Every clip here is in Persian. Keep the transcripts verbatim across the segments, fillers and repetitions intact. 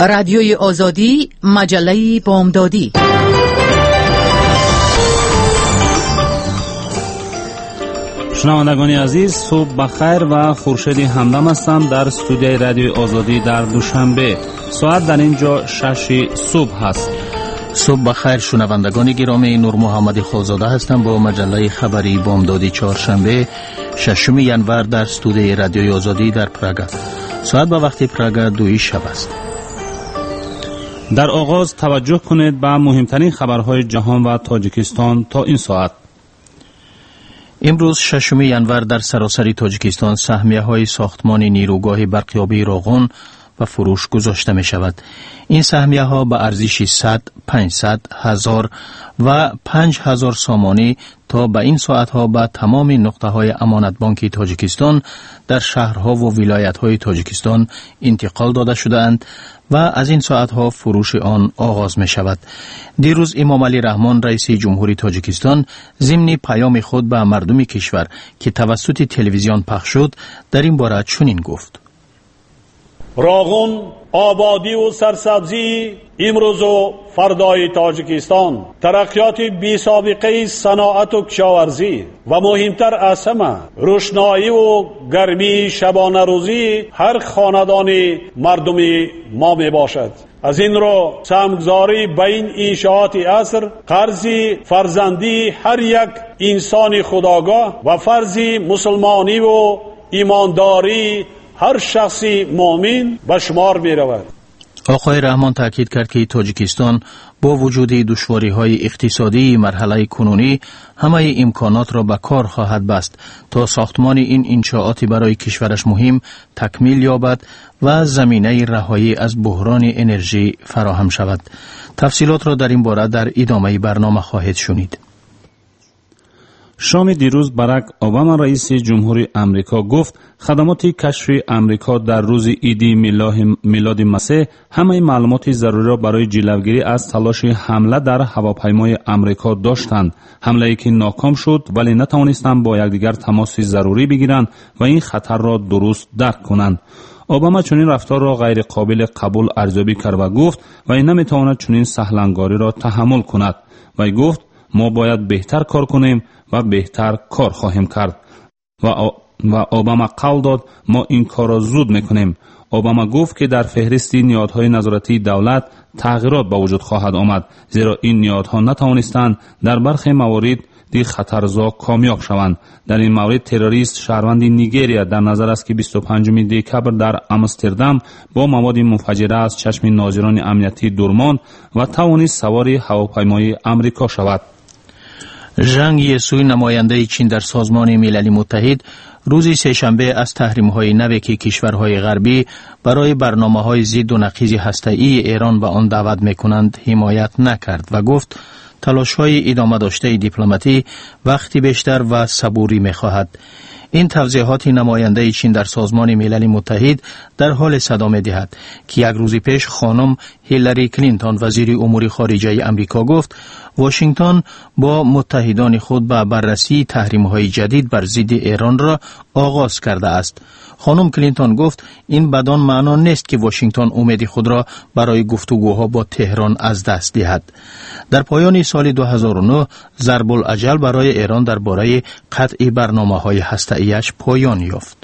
رادیوی آزادی، مجله بامدادی. شنوندگان عزیز، صبح بخیر و خورشید همدم هستم در استودیوی رادیوی آزادی در دوشنبه. ساعت در اینجا شش صبح هست. صبح بخیر شنوندگان گرامی، نور محمد خالزاده هستم با مجله خبری بامدادی چهارشنبه ششم ژانویه در استودیوی رادیوی آزادی در پراگ. ساعت به وقت پراگ دوی شب است. در آغاز توجه کنید به مهمترین خبرهای جهان و تاجیکستان تا این ساعت. امروز ششم ژانویه در سراسر تاجیکستان سهمیه‌های ساختمان نیروگاه برقیابی راغون و فروش گذاشته می شود. این سهمیه ها به ارزش صد، پانصد، هزار و پنج هزار سامانی تا به این ساعت ها به تمام نقطه های امانت بانکی تاجیکستان در شهرها و ولایت های تاجیکستان انتقال داده شدند و از این ساعت ها فروش آن آغاز می شود. دیروز امام علی رحمان رئیس جمهوری تاجیکستان ضمن پیام خود به مردم کشور که توسط تلویزیون پخش شد در این باره چنین گفت: راغون آبادی و سرسبزی امروز و فردای تاجیکستان، ترقیات بی سابقه صناعت و کشاورزی و مهمتر از همه روشنایی و گرمی شبانه روزی هر خاندان مردم ما می باشد. از این رو سهمگذاری به این انشاءات عصر قرضی فرزندی هر یک انسان خودآگاه و فرضی مسلمانی و ایمانداری هر شخصی مؤمن به شمار می رود. آقای رحمان تاکید کرد که تاجیکستان با وجود دشواری‌های اقتصادی مرحله کنونی همه امکانات را به کار خواهد بست تا ساختمان این انشاءات برای کشورش مهم تکمیل یابد و زمینه رهایی از بحران انرژی فراهم شود. تفصیلات را در این باره در ادامه برنامه خواهید شنید. شام دیروز باراک اوباما رئیس جمهوری امریکا گفت خدمات کشفی امریکا در روز عید میلاد مسیح همه معلومات ضروری را برای جلوگیری از تلاش حمله در هواپیمای امریکا داشتند. حمله‌ای که ناکام شد ولی نتوانستند با یکدیگر تماس ضروری بگیرند و این خطر را درست درک کنند. اوباما چنین رفتار را غیر قابل قبول ارزیابی کرد و گفت و این نمیتواند چنین سهلنگاری را تحمل کند. و گفت ما باید بهتر کار کنیم و بهتر کار خواهیم کرد. و و اوباما قول داد ما این کار را زود میکنیم. اوباما گفت که در فهرست نیازهای نظارتی دولت تغییرات به وجود خواهد آمد، زیرا این نیازها نتوانستند در برخی موارد دی خطرزا کامیاب شوند. در این مورد تروریست شهروند نیجریه در نظر است که بیست و پنجم دکبر در آمستردام با مواد منفجره از چشم ناظران امنیتی دور ماند و توانست سوار هواپیمای امریکا شود. ژنگ یسوی نماینده چین در سازمان ملل متحد روز سه‌شنبه از تحریم‌های نوی که کشورهای غربی برای برنامه‌های ضد و نقیض هسته‌ای ایران به آن دعوت می‌کنند حمایت نکرد و گفت تلاش‌های ادامه داشته دیپلماتی وقتی بیشتر و صبوری می‌خواهد. این توضیحات نماینده چین در سازمان ملل متحد در حال صدا می‌دهد که یک روز پیش خانم هیلاری کلینتون وزیر امور خارجه آمریکا گفت واشنگتن با متحدان خود به بررسی تحریم‌های جدید بر ضد ایران را آغاز کرده است. خانم کلینتون گفت این بدان معنا نیست که واشنگتن امید خود را برای گفتگوها با تهران از دست دهد. در پایان سال دو هزار و نه ضرب الاجل برای ایران درباره قطع برنامه‌های هسته‌ایش پایان یافت.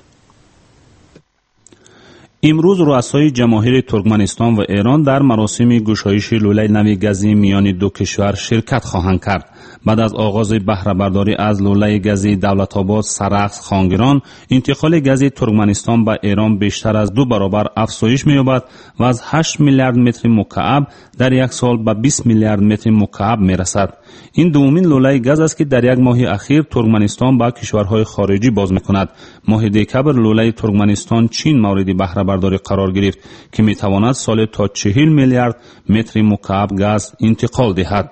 امروز رؤسای جماهیر ترکمنستان و ایران در مراسم گشایش لوله نوی گازی میان دو کشور شرکت خواهند کرد. بعد از آغاز بهره برداری از لوله گازی دولت‌آباد سرخس خانگران، انتقال گاز ترکمنستان به ایران بیشتر از دو برابر افزایش می‌یابد و از هشت میلیارد متر مکعب در یک سال به بیست میلیارد متر مکعب می‌رسد. این دومین لوله گاز است که در یک ماه اخیر ترکمنستان به کشورهای خارجی باز می‌کند. ماه دکبر لوله ترکمنستان چین مورد بهره برداری قرار گرفت که می‌تواند سال تا چهل میلیارد متر مکعب گاز انتقال دهد.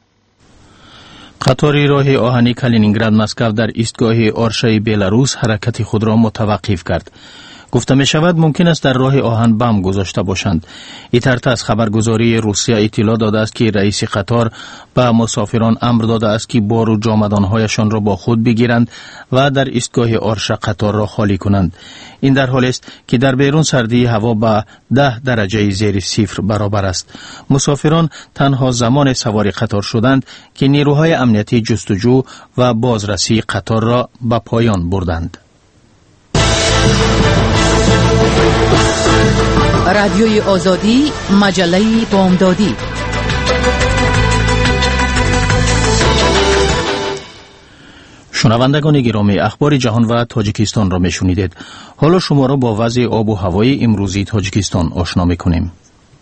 قطار راه آهنی کالینینگراد مسکو در ایستگاه آرشای بلاروس حرکت خود را متوقف کرد. گفته می شود ممکن است در راه آهن بم گذاشته باشند. ایترت از خبرگزاری روسیه اطلاع داده است که رئیس قطار به مسافران امر داده است که بار و جامدانهایشان را با خود بگیرند و در ایستگاه آرش قطار را خالی کنند. این در حالی است که در بیرون سردی هوا به ده درجه زیر صفر برابر است. مسافران تنها زمان سواری قطار شدند که نیروهای امنیتی جستجو و بازرسی قطار را به پایان بردند. رادیوی آزادی، مجله بامدادی. شنوندگان گرامی، اخبار جهان و تاجیکستان را میشنیدید. حالا شما را با وضع آب و هوای امروزی تاجیکستان آشنا میکنیم.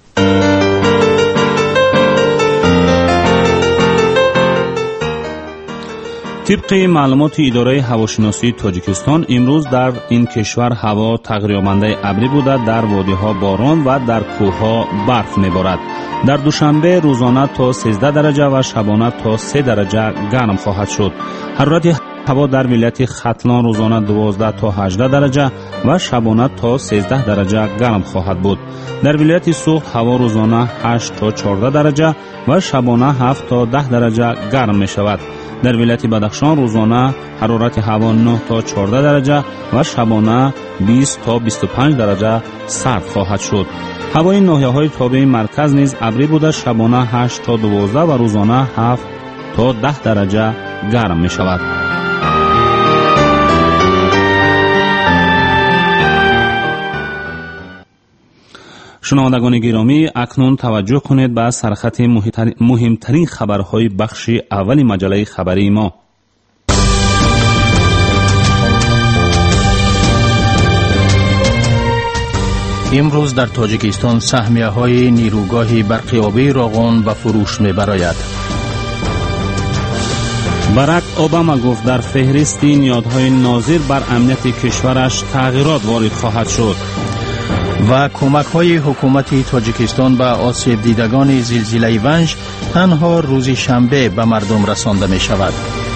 طبق معلومات اداره هواشناسی تاجیکستان امروز در این کشور هوا تغییرمانده ابری بوده، در وادی‌ها باران و در کوه‌ها برف می‌بارد. در دوشنبه روزانه تا سیزده درجه و شبانه تا سه درجه گرم خواهد شد. حرارت هوا در ولایت ختلان روزانه دوازده تا هجده درجه و شبانه تا سیزده درجه گرم خواهد بود. در ولایت سوخت هوا روزانه هشت تا چهارده درجه و شبانه هفت تا ده درجه گرم می شود. در ولایت بدخشان روزانه حرارت هوا نه تا چهارده درجه و شبانه بیست تا بیست و پنج درجه سرد خواهد شد. هوای ناحیه‌های تابع مرکز نیز ابری بوده، شبانه هشت تا دوازده و روزانه هفت تا ده درجه گرم می شود. شنوندگان گرامی، اکنون توجه کنید به سرخط مهمترین خبرهای بخش اول مجله خبری ما. امروز در تاجیکستان سهمیه های نیروگاه برق آبی راغون به فروش می براید. باراک اوباما گفت در فهرست نیازهای ناظر بر امنیت کشورش تغییرات وارد خواهد شد. و کمک های حکومت تاجیکستان به آسیب دیدگان زلزله ونج تنها روز شنبه به مردم رسانده می شود.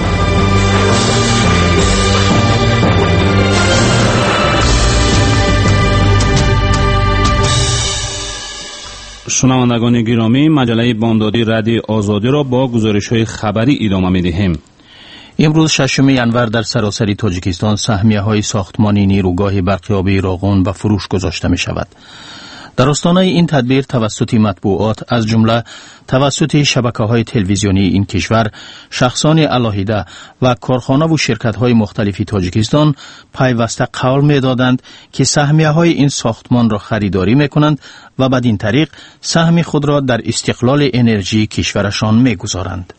شنوندگان گرامی، مجله بامدادی رادیو آزادی را با گزارش‌های خبری ادامه می‌دهیم. امروز ششم ینور در سراسر تاجیکستان سهمیه های ساختمانی نیروگاه برق آبی راغون به فروش گذاشته می شود. در آستانه این تدبیر توسط مطبوعات از جمله توسط شبکه‌های تلویزیونی این کشور، شخصان علاهیده و کارخانه و شرکت‌های مختلفی تاجیکستان پیوسته قول می‌دادند که سهمیه‌های این ساختمان را خریداری می‌کنند و بدین طریق سهم خود را در استقلال انرژی کشورشان می‌گذارند.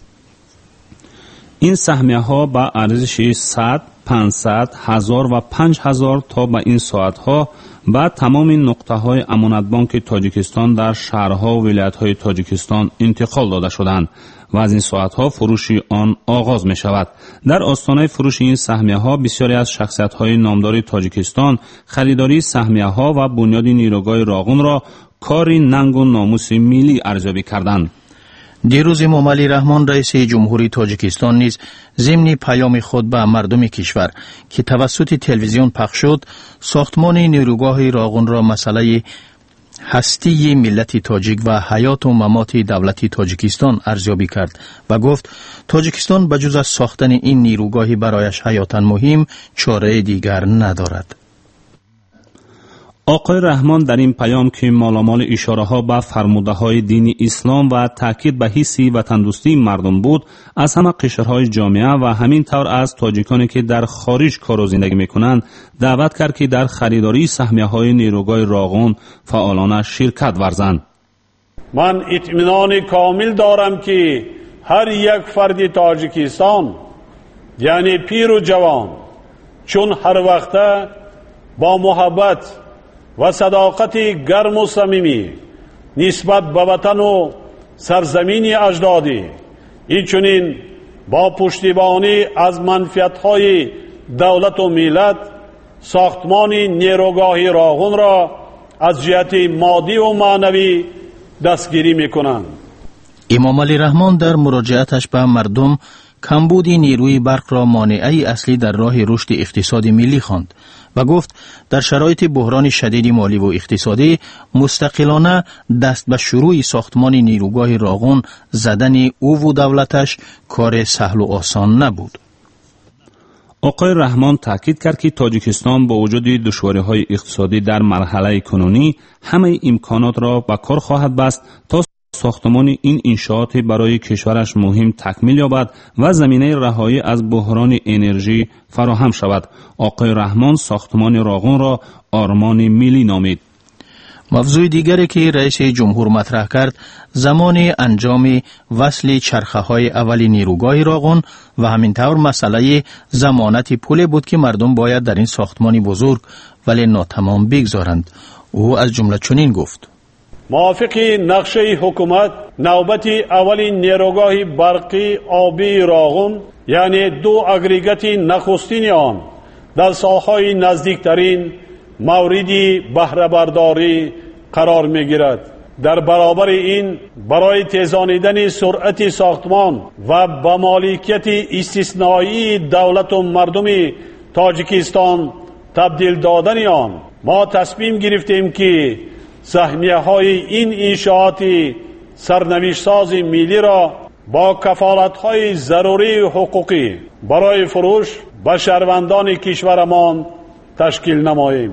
این سهمیه ها با ارزش صد، پانصد، هزار و پنج هزار تا به این ساعت ها به تمام نقطه های امانت بانک تاجیکستان در شهرها و ولایت های تاجیکستان انتقال داده شدند و از این ساعت ها فروش آن آغاز می شود. در آستانه فروش این سهمیه ها بسیاری از شخصیت های نامدار تاجیکستان خریداری سهمیه ها و بنیاد نیروگاه راغون را کاری ننگ و ناموس ملی ارزیابی کردند. دیروز امام علی رحمان رئیس جمهوری تاجیکستان نیز ضمن پیام خود به مردم کشور که توسط تلویزیون پخش شد، ساختمان نیروگاه راغون را مسئله هستی ملت تاجیک و حیات و ممات دولت تاجیکستان ارزیابی کرد و گفت تاجیکستان بجز از ساختن این نیروگاهی برایش حیاتاً مهم چاره دیگر ندارد. آقای رحمان در این پیام که مالامال اشاره ها به فرموده های دین اسلام و تاکید به حسی وطن دوستی مردم بود، از همه قشرهای جامعه و همین طور از تاجیکانی که در خارج کار و زندگی میکنند دعوت کرد که در خریداری سهمیه های نیروگاه راغون فعالانه شرکت ورزند. من اطمینان کامل دارم که هر یک فرد تاجیکستان، یعنی پیر و جوان، چون هر وقته با محبت و صداقت گرم و صمیمی نسبت به وطن و سرزمین اجدادی، اینچنین با پشتیبانی از منفعت‌های دولت و ملت ساختمان نیروگاه راغون را از جهت مادی و معنوی دستگیری می‌کنند. امام علی رحمان در مراجعتش به مردم کمبود نیروی برق را مانعی اصلی در راه رشد اقتصاد ملی خواند و گفت در شرایط بحران شدید مالی و اقتصادی مستقلانه دست به شروع ساختمان نیروگاه راغون زدن او و دولتش کار سهل و آسان نبود. آقای رحمان تاکید کرد که تاجیکستان با وجود دشواری‌های اقتصادی در مرحله کنونی همه امکانات را به کار خواهد بست تا ساختمان این انشاءات برای کشورش مهم تکمیل یابد و زمینه رهایی از بحران انرژی فراهم شود. آقای رحمان ساختمان راغون را آرمان ملی نامید. موضوع دیگری که رئیس جمهور مطرح کرد زمان انجام وصل چرخه های اولی نیروگاه راغون و همینطور مسئله ضمانت پول بود که مردم باید در این ساختمان بزرگ ولی ناتمام بگذارند. او از جمله چنین گفت: موافق نقشه حکومت نوبت اولی نیروگاه برقی آبی راغون یعنی دو اگریگات نخستین آن در سالهای نزدیکترین موردی بهره برداری قرار می گیرد. در برابر این برای تیزانیدن سرعت ساختمان و با مالکیت استثنایی دولت و مردم تاجیکستان تبدیل دادن آن ما تصمیم گرفتیم که سهمیه های این انشاءات سرنوشت ساز ملی را با کفالت های ضروری حقوقی برای فروش به شهروندان کشورمان تشکیل نماییم.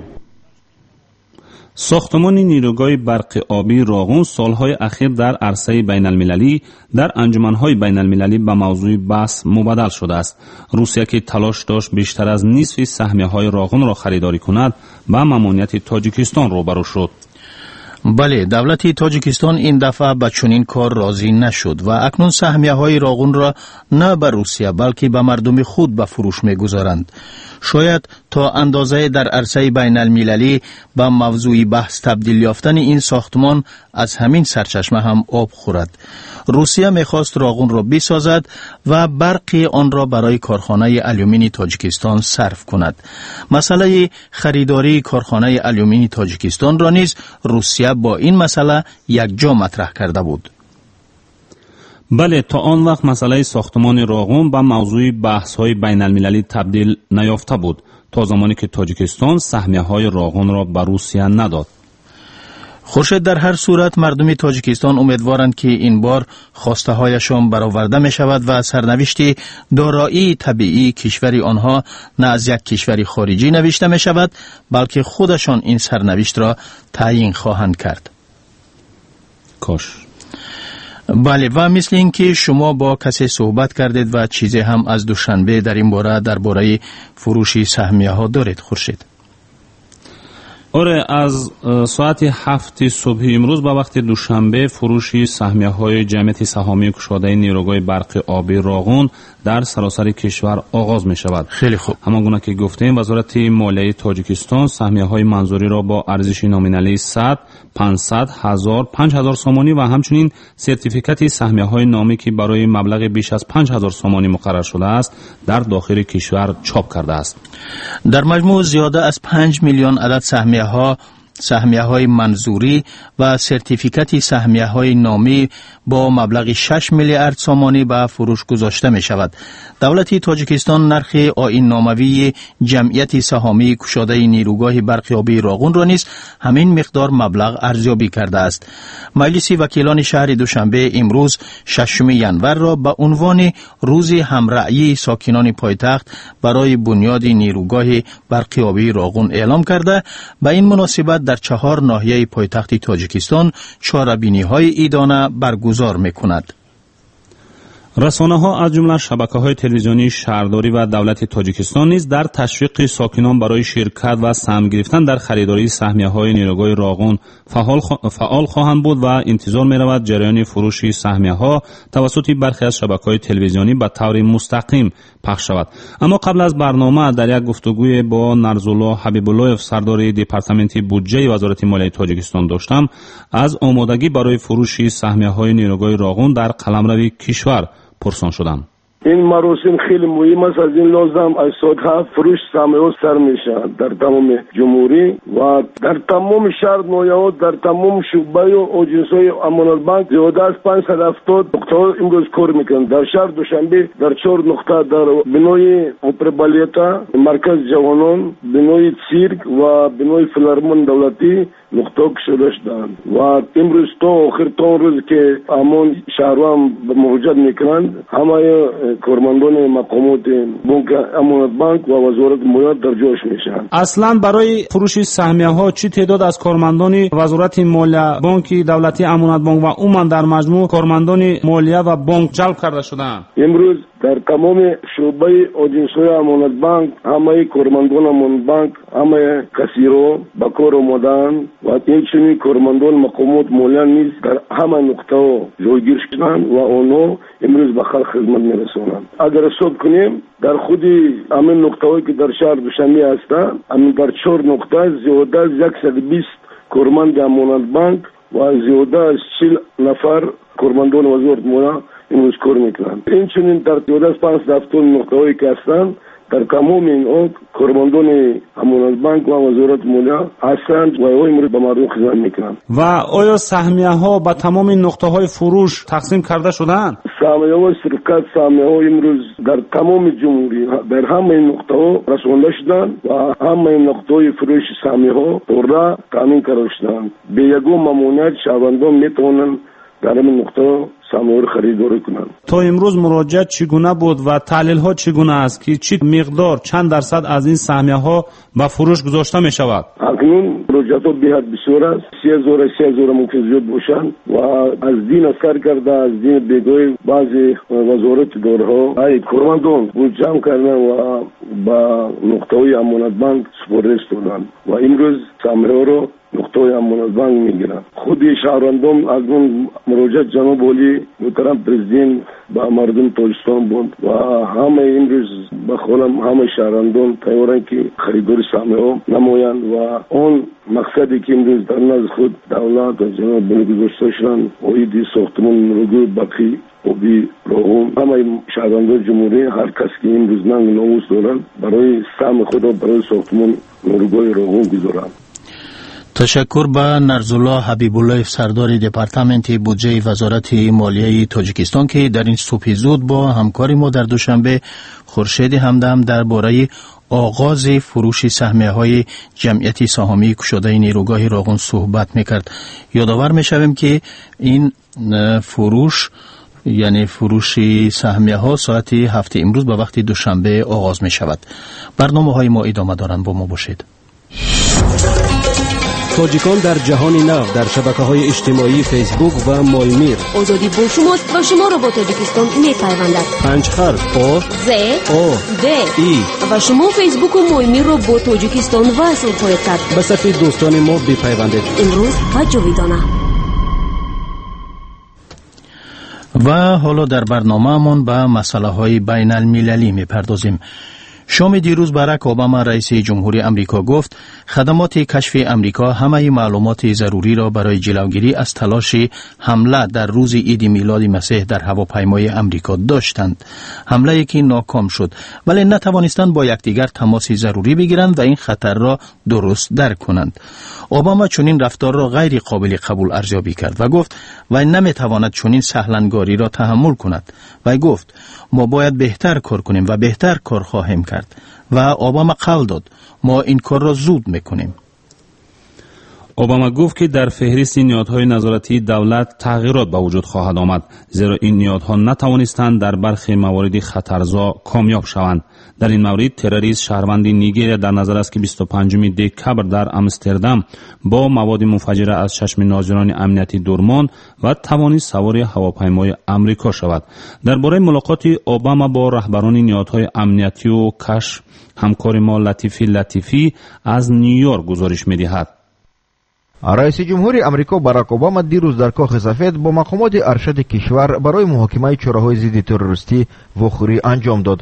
ساختمان نیروگاه برق آبی راغون سالهای اخیر در عرصه بین المللی در انجمنهای بین المللی به موضوع بحث مبادل شده است. روسیه که تلاش داشت بیشتر از نصف سهمیه های راغون را خریداری کند با ممانعت تاجیکستان روبرو شد. بله، دولت تاجیکستان این دفعه به چنین کار راضی نشد و اکنون سهمیه های راغون را نه به روسیه بلکه به مردم خود به فروش می گذارند. شاید تا اندازه در عرصه بین المللی به موضوع بحث تبدیل یافتن این ساختمان از همین سرچشمه هم آب خورد. روسیه میخواست راغون را بسازد و برق آن را برای کارخانه الومینی تاجیکستان صرف کند. مسئله خریداری کارخانه الومینی تاجیکستان را نیز روسیه با این مسئله یک جا مطرح کرده بود. بله، تا آن وقت مسئله ساختمان راغون به موضوع بحث‌های بین المللی تبدیل نیافته بود تا زمانی که تاجیکستان سهمیه‌های راغون را به روسیه نداد. خورشید در هر صورت مردم تاجیکستان امیدوارند که این بار خواسته هایشان برآورده می شود و سرنوشت دارایی طبیعی کشوری آنها نه از یک کشوری خارجی نوشته می شود بلکه خودشان این سرنوشت را تعیین خواهند کرد. کاش. بله، و مثل این که شما با کسی صحبت کردید و چیزی هم از دوشنبه در این باره در باره فروش سهمیه ها دارید خورشید؟ آره، از ساعت هفت صبح امروز به وقت دوشنبه فروش سهمیه های جمعیت سهامی گشاده نیروگاه برق آبی راغون در سراسر کشور آغاز می شود. خیلی خوب. همانگونه که گفتیم وزارت مالیه تاجیکستان سهمیه های منظوری را با ارزش نامینالی صد، پانصد، هزار، پنج هزار سامانی و همچنین سرتیفیکات سهمیه های نامی که برای مبلغ بیش از پنج هزار سامانی مقرر شده است در داخل کشور چاپ کرده است. در مجموع زیاده از پنج میلیون عدد سهمیه ها سهمیه های منظوری و سرتیفیکاتی سهمیه های نامی با مبلغ شش میلیارد سامانی به فروش گذاشته می شود. دولت تاجیکستان نرخ آیین ناموی جمعیت سهامی گشاده نیروگاه برق آبی راغون را نیز همین مقدار مبلغ ارزیابی کرده است. مجلس وکیلان شهر دوشنبه امروز ششم ینور را به عنوان روز همرأیی ساکنان پایتخت برای بنیاد نیروگاه برق آبی راغون اعلام کرده. به این مناسبت در چهار ناحیه پایتخت تاجیکستان چهاربینی‌های عیدانه برگزار می‌کند. رسانه‌ها از جمله شبکه‌های تلویزیونی شهرداری و دولت تاجیکستان نیز در تشویق ساکنان برای شرکت و سهم گرفتن در خریداری سهمیه‌های نیروگاه راغون فعال, خوا... فعال خواهند بود و انتظار می‌رود جریان فروش سهمیه‌ها توسط برخی از شبکه‌های تلویزیونی به طور مستقیم پخش شود. اما قبل از برنامه در یک گفتگوی با نرزالله حبیب‌الله سردار دپارتمنت بودجه وزارت مالیه تاجیکستان داشتم از آمادگی برای فروش سهمیه‌های نیروگاه راغون در قلمرو کشور پرسان شدم. این مراسم خیلی مهم است. از این لازم از ساعت فروش سهمیه‌ها سر میشه در تمام جمهوری و در تمام شهر نویاها، در تمام شعبه و آژانس‌های امانت بانک زیاده از پانصد و هفتاد نقطه امروز کار میکنند. در شهر دوشنبه در چهار نقطه در بنای اپرا بالتا، مرکز جوانان، بنای سیرک و بنای فیلارمون دولتی نقطه شده شدند و امروز تا آخر تا روز که امان شهروان مراجعه میکنند همه کارمندان مقامات بانک امانت بانک و وزارت مالیات در جاش میشن. اصلا برای فروش سهمیه ها چی تعداد از کارمندان وزارت مالیه، بانک دولتی امانت بانک و عموما در مجموع کارمندان مالیه و بانک جلب کرده شدند؟ امروز در تمام شعبه آژانس‌های امانت بانک همه کارمندان امانت بانک همه کسیرو با کار آمدن و اینچنین کارمندان مقامات مالیه نیز در همه نقطه جایگیر شدند و آنها امروز به خلق خدمت میرسانند. اگر حساب کنیم در خود همین نقطه‌هایی که در شهر دوشنبه هستند، همین در چهار نقطه زیاده از صد و بیست کارمند امانت بانک و زیاده از چهل نفر کارمندان وزارت مالیه امروز کار میکنند. این چنین در زیاده از پانصد و هفتاد نقطه‌هایی که هستند در تمام این کارمندان امانت بانک و وزارت مالیه هستند و امروز به مردم خدمت میکنند. و آیا سهمیه ها به تمام نقطه های فروش تقسیم کرده شدند؟ سهمیه ها شرکت سهمیه ها امروز در تمام جمهوری در همه نقطه ها رسانده شدند و همه نقطه های فروش سهمیه ها پورا تامین کرده شدند. به یگان ممانعت شهروندان میتوانند در این نقطه سهمیه را خریداری کنند. تا امروز مراجعات چگونه بود و تحلیل ها چگونه است که چی مقدار چند درصد از این سهمیه ها به فروش گذاشته می شود؟ اکنون مراجعات ها بهت بسیار است. سی هزار سی هزار ممکن زیاد باشند و از دین اثر کرده از دین بگوی بعضی وزارت دارها ای کارمندان بود جمع کردن و با نقطه های امانت بانک سپرده استودند و امروز سهمیه را نقطه امانت بانک میگیرند. خود شهروندان از اون مراجعات جناب ولی محترم پرزیدنت با مردم تاجیکستان بود و همه امروز به خودم همه شهروندان تیارن که خریدار سهمیه ها نمایند و اون مقصدی که امروز در نزد خود دولت و جناب ولی گذاشته شدند اویدی ساختمان نروگو باقی اوبی روغون همه شهروندان جمهوری هر کس که امروز ننگ ناموس دارند برای سهم خود برای ساختمان نروگوی روغون گذارند. تشکر به نرزالله حبیب الله سردار دپارتمنت بودجه وزارت مالیه تاجیکستان که در این صبح زود با همکاری ما در دوشنبه خورشید همدم درباره آغاز فروش سهمیه های جمعیت سهامی گشاده نیروگاه راغون صحبت میکرد. یادآور میشویم که این فروش یعنی فروش سهمیه ها ساعت هفت امروز به وقت دوشنبه آغاز می شود. برنامه های ما ادامه دارند، با ما باشید. تاجیکان در جهان نو در شبکه‌های اجتماعی فیسبوک و مایمیر. آزادی با شماست و شما را با تاجیکستان می‌پیوندد. پنج حرف آ ز آ د ای و شما فیسبوک و مایمیر را با تاجیکستان وصل خواهید کرد. به صفحه دوستان ما بپیوندید. امروز و جاویدانه. و حالا در برنامه‌مان به مسائل بین المللی می‌پردازیم. شام دیروز باراک اوباما رئیس جمهوری امریکا گفت خدمات کشف امریکا همه معلومات ضروری را برای جلوگیری از تلاش حمله در روز عید میلاد مسیح در هواپیمای امریکا داشتند. حمله که ناکام شد ولی نتوانستند با یکدیگر تماس ضروری بگیرند و این خطر را درست درک کنند. اوباما چنین رفتار را غیر قابل قبول ارزیابی کرد و گفت و نمیتواند چنین سهلنگاری را تحمل کند و گفت ما باید بهتر کار کنیم و بهتر کار خواهیم کرد و اوباما قول داد ما این کار را زود میکنیم. اوباما گفت که در فهرست نهادهای نظارتی دولت تغییرات به وجود خواهد آمد زیرا این نهادها نتوانستند در برخی موارد خطرزا کامیاب شوند. در این مورد تروریست شهروند نیجریه در نظر است که بیست و پنجم دکبر در آمستردام با مواد منفجره از چشم ناظران امنیتی دورمان و توانست سوار هواپیمای امریکا شود. درباره ملاقات اوباما با رهبران نهادهای امنیتی و کشف همکار ما لطیفی لطیفی از نیویورک گزارش می‌دهد. رئیس جمهوری امریکا باراک اوباما دیروز در کاخ سفید با مقامات ارشد کشور برای محاکمه چراهای ضد تروریستی وخوری انجام داد.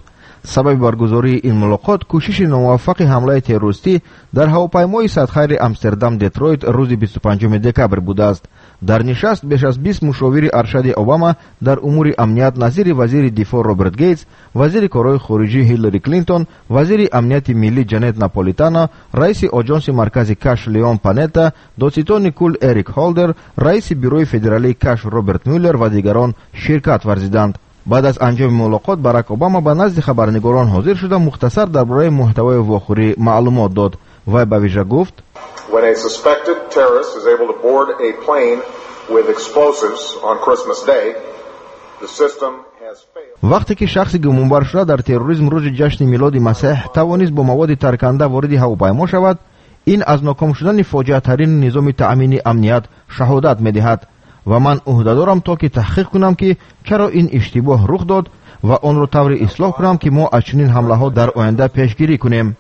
سبب برگزاری این ملاقات کوشش ناموفق حمله تروریستی در هواپیمای سدخیر امستردام دترویت روز بیست و پنجم دکبر بوده است. در نشست بیش از بیست مشاور ارشد اوباما در امور امنیت نظیر وزیر دفاع روبرت گیتس، وزیر کارهای خارجی هیلاری کلینتون، وزیر امنیت ملی جنت ناپولیتانا، رئیس آژانس مرکزی کاش لیون پانتا، دادستان نیکول اریک هولدر، رئیس بیروی فدرالی کاش روبرت میولر و دیگران شرکت ورزیدند. بعد از انجام ملاقات باراک اوباما به نزد خبرنگاران حاضر شده مختصر درباره محتوای واخوری معلومات داد. وی به ویژه گفت: When a suspected terrorist is able to board a plane with explosives on Christmas Day, the system has failed. وقتی که شخص گمانبر شده در تروریسم روز جشن میلاد مسیح توانست با مواد ترکننده وارد هواپیما شود، این از ناکام شدن فاجعه ترین نظام تأمین امنیت شهادت می‌دهد و من عهده دارم تا که تحقیق کنم که چرا این اشتباه رخ داد و آن را طوری اصلاح کنم که ما از چنین حمله‌ها در آینده پیشگیری کنیم.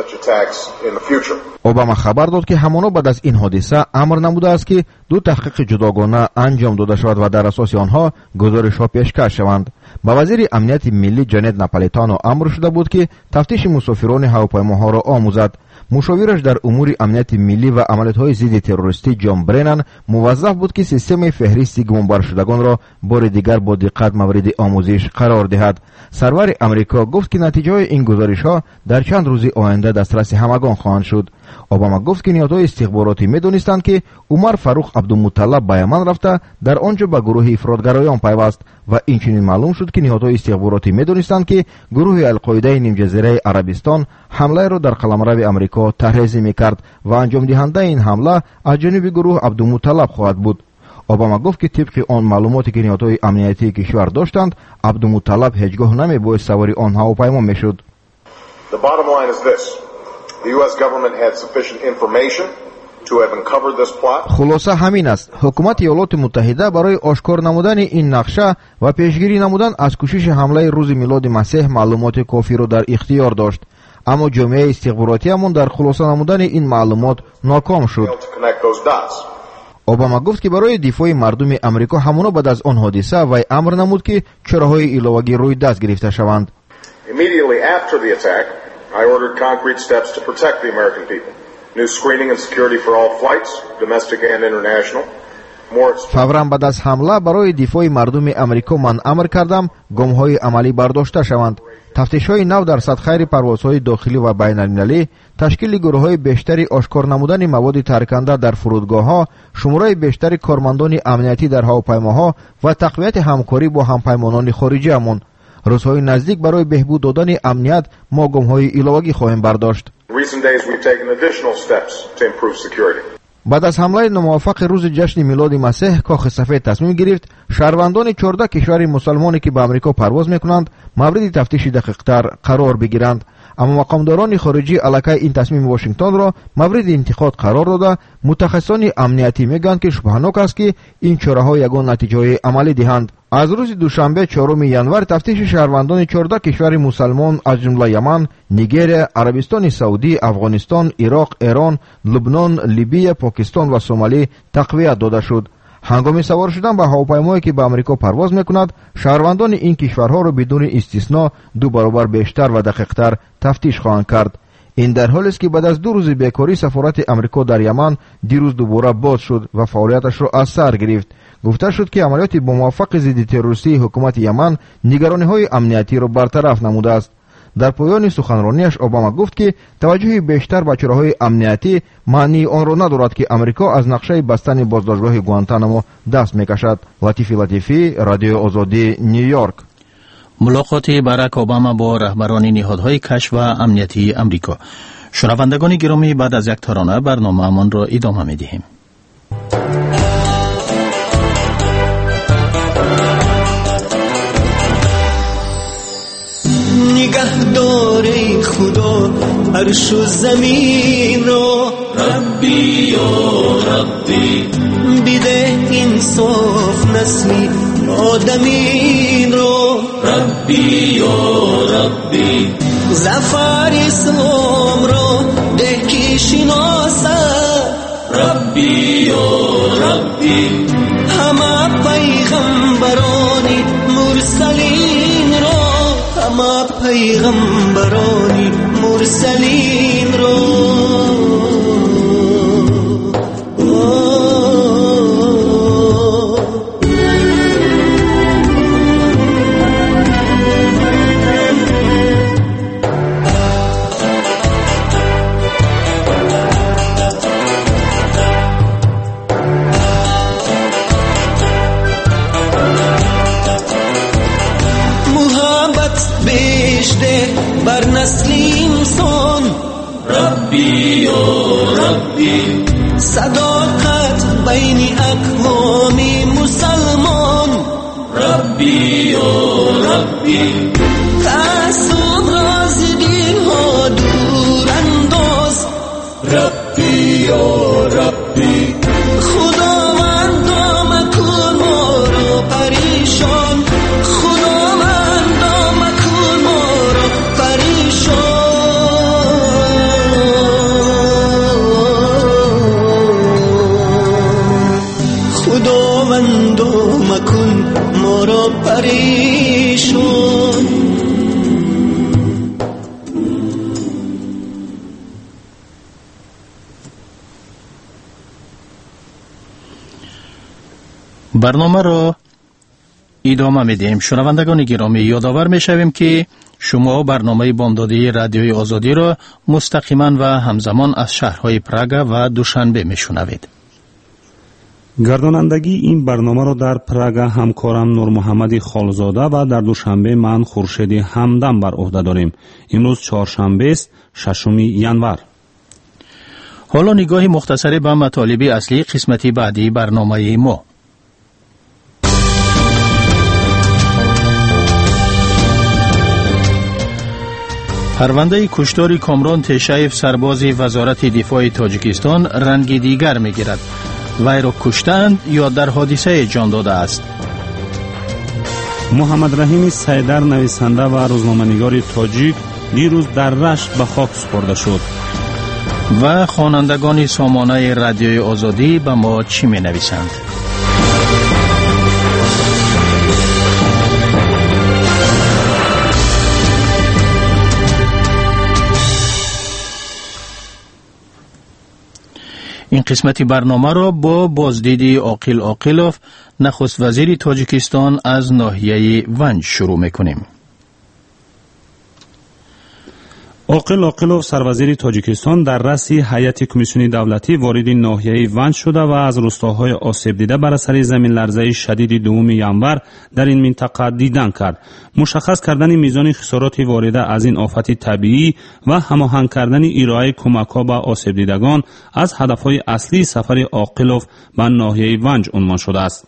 اوباما خبر داد که همانا بعد از این حادثه امر نموده است که دو تحقیق جداگانه انجام داده شود و در اساس آنها گزارش‌ها پیشکش شوند. با وزیر امنیت ملی جنت ناپولیتانو امر شده بود که تفتیش مسافران هواپیماها را آموزد. مشاورش در امور امنیت ملی و عملیات‌های ضد تروریستی جان برنن موظف بود که سیستم فهرستی گمانبر شدگان را بار دیگر با دقت مورد آموزش قرار دهد. سرور امریکا گفت که نتیجه این گزارش‌ها در چند روز آینده دسترس همگان خواهند شد. اوباما گفت که نهادهای استخباراتی می‌دانستند که عمر فاروق عبدالمطلب به یمن رفته در آنجا به گروه افراطگرایان پیوست و اینچنین معلوم شد که نهادهای استخباراتی می‌دانستند که گروه القاعده نیم جزیره عربستان حمله را در قلمرو امریکا تحریزی می‌کرد و انجام دهنده این حمله از جانب گروه عبدالمطلب خواهد بود. اوباما گفت که طبق آن معلوماتی که نهادهای امنیتی کشور داشتند عبدالمطلب هیچگاه نمی‌بایست سواری آن هواپیما می‌شد. The bottom line is this. The U S government had sufficient information to have uncovered this plot. خلاصه همین است. حکومت ایالات متحده برای آشکار نمودن این نقشه و پیشگیری نمودن از کوشش حمله روز میلاد مسیح معلومات کافی را در اختیار داشت، اما جامعه استخباراتی همون در خلاصه نمودن این معلومات ناکام شد. اوباما گفت که برای دفاع مردم امریکا همانا بعد از آن حادثه و امر نمود که چراهای علاوه‌ای روی دست گرفته شوند. Immediately after the attack, I ordered concrete steps to protect the American people. New screening and security for all flights, domestic and international. فوراً بعد از حمله برای دفاع مردم امریکا من امر کردم گام‌های عملی برداشته شوند. تفتیش‌های نو در سدخیر پروازهای داخلی و بین‌المللی، تشکیل گروه‌های بیشتری آشکار نمودن مواد ترکننده در فرودگاه‌ها، شمارهای بیشتری کارمندان امنیتی در هواپیماها و تقویت همکاری با همپیمانان خارجی همون. روزهای نزدیک برای بهبود دادن امنیت ما گام‌های علاوه‌ای خواهیم برداشت. بعد از حمله ناموفق روز جشن میلاد مسیح کاخ سفید تصمیم گرفت شهروندان چهارده کشور مسلمانی که به امریکا پرواز میکنند مورد تفتیش دقیق‌تر قرار بگیرند، اما مقامداران خارجی علیه این تصمیم واشنگتن را مورد انتقاد قرار داده. متخصصان امنیتی میگویند که شبهه‌ناک است که این چاره‌ها یگان نتیجه عملی دهند. از روز دوشنبه چهارم ژانویه تفتیش شهروندان چهارده کشور مسلمان از جمله یمن، نیگر، عربستان سعودی، افغانستان، عراق، ایران، لبنان، لیبی، پاکستان و سومالی تقویت داده شد. هنگام سوار شدن به هواپیمایی که به امریکا پرواز میکند، شهروندان این کشورها را بدون استثنا دو برابر بیشتر و دقیق‌تر تفتیش خواهند کرد. این در حالی است که بعد از دو روز بیکاری سفارت امریکا در یمن دیروز دوباره باز شد و فعالیتش را از سر گرفت. گفته شد که عملیات با موافق ضد تروریستی حکومت یمن نگرانی‌های امنیتی را برطرف نموده است. در پایان سخنرانیش اوباما گفت که توجه بیشتر به چراهای امنیتی معنی آن را ندارد که امریکا از نقشه بستن بازداشتگاه گوانتانامو دست میکشد. لطیفی لطیفی، رادیو آزادی، نیویورک. ملاقات باراک اوباما با رهبران نهادهای کشف و امنیتی امریکا. شنوندگان گرامی، بعد از یک ترانه برنامه‌مان را ادامه می‌دهیم. نگهدار خدا عرش و زمین را، ربی یا ربی بیده انصاف نسلی آدمین را، ربی یا ربی زفر اسلام را ده کی شناسد، ربی یا ربی همه پیغمبران مرسلین را، همه پیغمبرانی مرسلین رو. بر نسل انسان ربی و ربی، صداقت بین اقوام مسلمان ربی و ربی، تعصب راز دین ها دور انداز ربی و ربی، خداوند مکن ما را پریشان، خداوندو مکن ما را پریشان. برنامه را ادامه میدیم. شنوندگان گرامی، یادآور میشویم که شما برنامه بامدادی رادیوی آزادی را مستقیما و همزمان از شهرهای پراگ و دوشنبه میشنوید. گردانندگی این برنامه را در پراگ همکارم نور محمد خالزاده و در دوشنبه من خورشید همدم بر عهده داریم. امروز چهارشنبه است، ششم ژانویه. حالا نگاهی مختصری به مطالب اصلی قسمتی بعدی برنامه ما. پرونده کشتار کامران تشیف سرباز وزارت دفاع تاجیکستان رنگ دیگر می‌گیرد. وی را کشتند یا در حادثه جان داده است. محمد رحیم سیدر نویسنده و روزنامه‌نگار تاجیک دیروز در رشت به خاک سپرده شد. و خوانندگان سامانه رادیوی آزادی به ما چی می‌نویسند؟ این قسمت برنامه را با بازدید عاقل عاقلوف، نخست وزیر تاجیکستان از ناحیه ونج شروع میکنیم. عاقل عاقلوف سروزیر تاجیکستان در رأس هیئت کمیسیون دولتی وارد ناحیه ونج شده و از روستاهای آسیب دیده بر اثر زمین لرزه شدید دوم ژانویه در این منطقه دیدن کرد. مشخص کردن میزان خسارات وارده از این آفت طبیعی و هماهنگ کردن ارائه کمک‌ها به آسیب دیدگان از هدفهای اصلی سفر عاقلوف به ناحیه ونج عنوان شده است.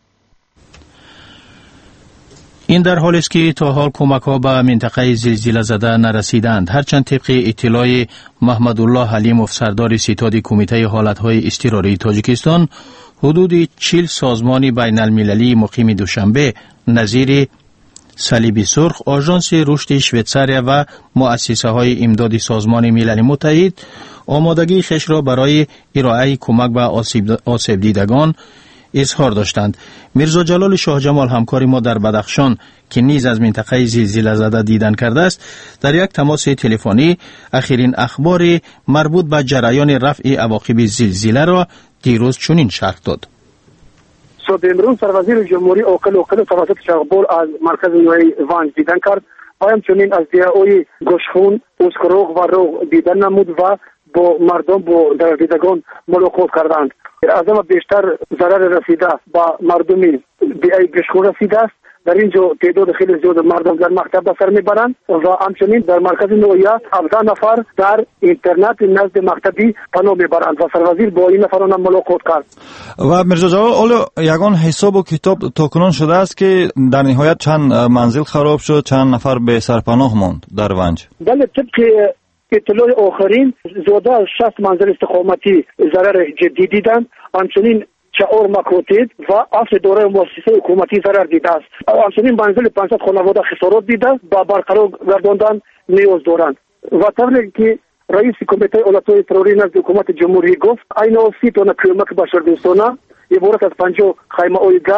این در حالی است که تا حال کمک‌ها به منطقه زلزله زده نرسیدند. هرچند طبق اطلاع محمد الله حلیموف سردار ستاد کمیته حالت‌های اضطراری تاجیکستان، حدود چهل سازمان بین المللی مقیم دوشنبه نظیر صلیب سرخ، آژانس رشد شویتزاریا و مؤسسه‌های امداد سازمان ملل متحد آمادگی خویش را برای ارائه کمک به آسیب دیدگان اظهار داشتند. میرزا جلال شاه جمال همکار ما در بدخشان که نیز از منطقه زلزله زده دیدن کرده است، در یک تماس تلفنی اخرین اخبار مربوط به جریان رفع عواقب زلزله را دیروز چنین شرح داد. صبح امروز سروزیر جمهوری عاقل عاقلوف توسط شغبول از مرکز نوعی ونج دیدن کرد و همچنین از دیه‌های گوشخون، اسکروغ و روغ دیدن نمود و با مردم با در دیدگان ملاقات کردند. از همه بیشتر ضرر رسیده با مردمی دیهای گوشخون رسیده است. در اینجا تعداد خیلی زیاد مردم در مکتب به سر میبرند و همچنین در مرکز نوعیه هفده نفر در اینترنت نزد مکتبی پناه میبرند و سروزیر با این نفران هم ملاقات کرد. و میرزا جلال، حالا یگان حساب و کتاب تاکنون شده است که در نهایت چند منزل خراب شد، چند نفر به سرپناه ماند در ونج؟ بله، طبق اطلاع آخرین زیاده از شصت منزل استقامتی ضرر جدی دیدند. همچنین چهار مکاتب و اصل دوره مؤسسه حکومتی ضرر دیده است. همچنین منزل پانصد خانواده خسارات دیده با برقرار گرداندن نیاز دارند. و طوری که رئیس کمیته حالتهای اضطراری نزد حکومت جمهوری گفت این سی تن کمک بشردوستانه عبارت از پنجاه خیمه های گرم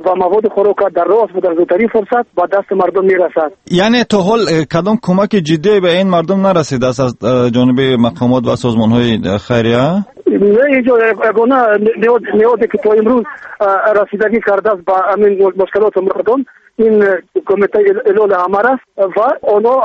و مواد خوراک در راست و در زودترین فرصت با دست مردم میرسد. یعنی تا حال کدام کمک جدی به این مردم نرسیده است از جانب مقامات و سازمان‌های خیریه؟ نه، اینجا یگانه نیازی که تا امروز رسیدگی کرده است با همین مشکلات مردم این کمیته اعلال عمر است و آنها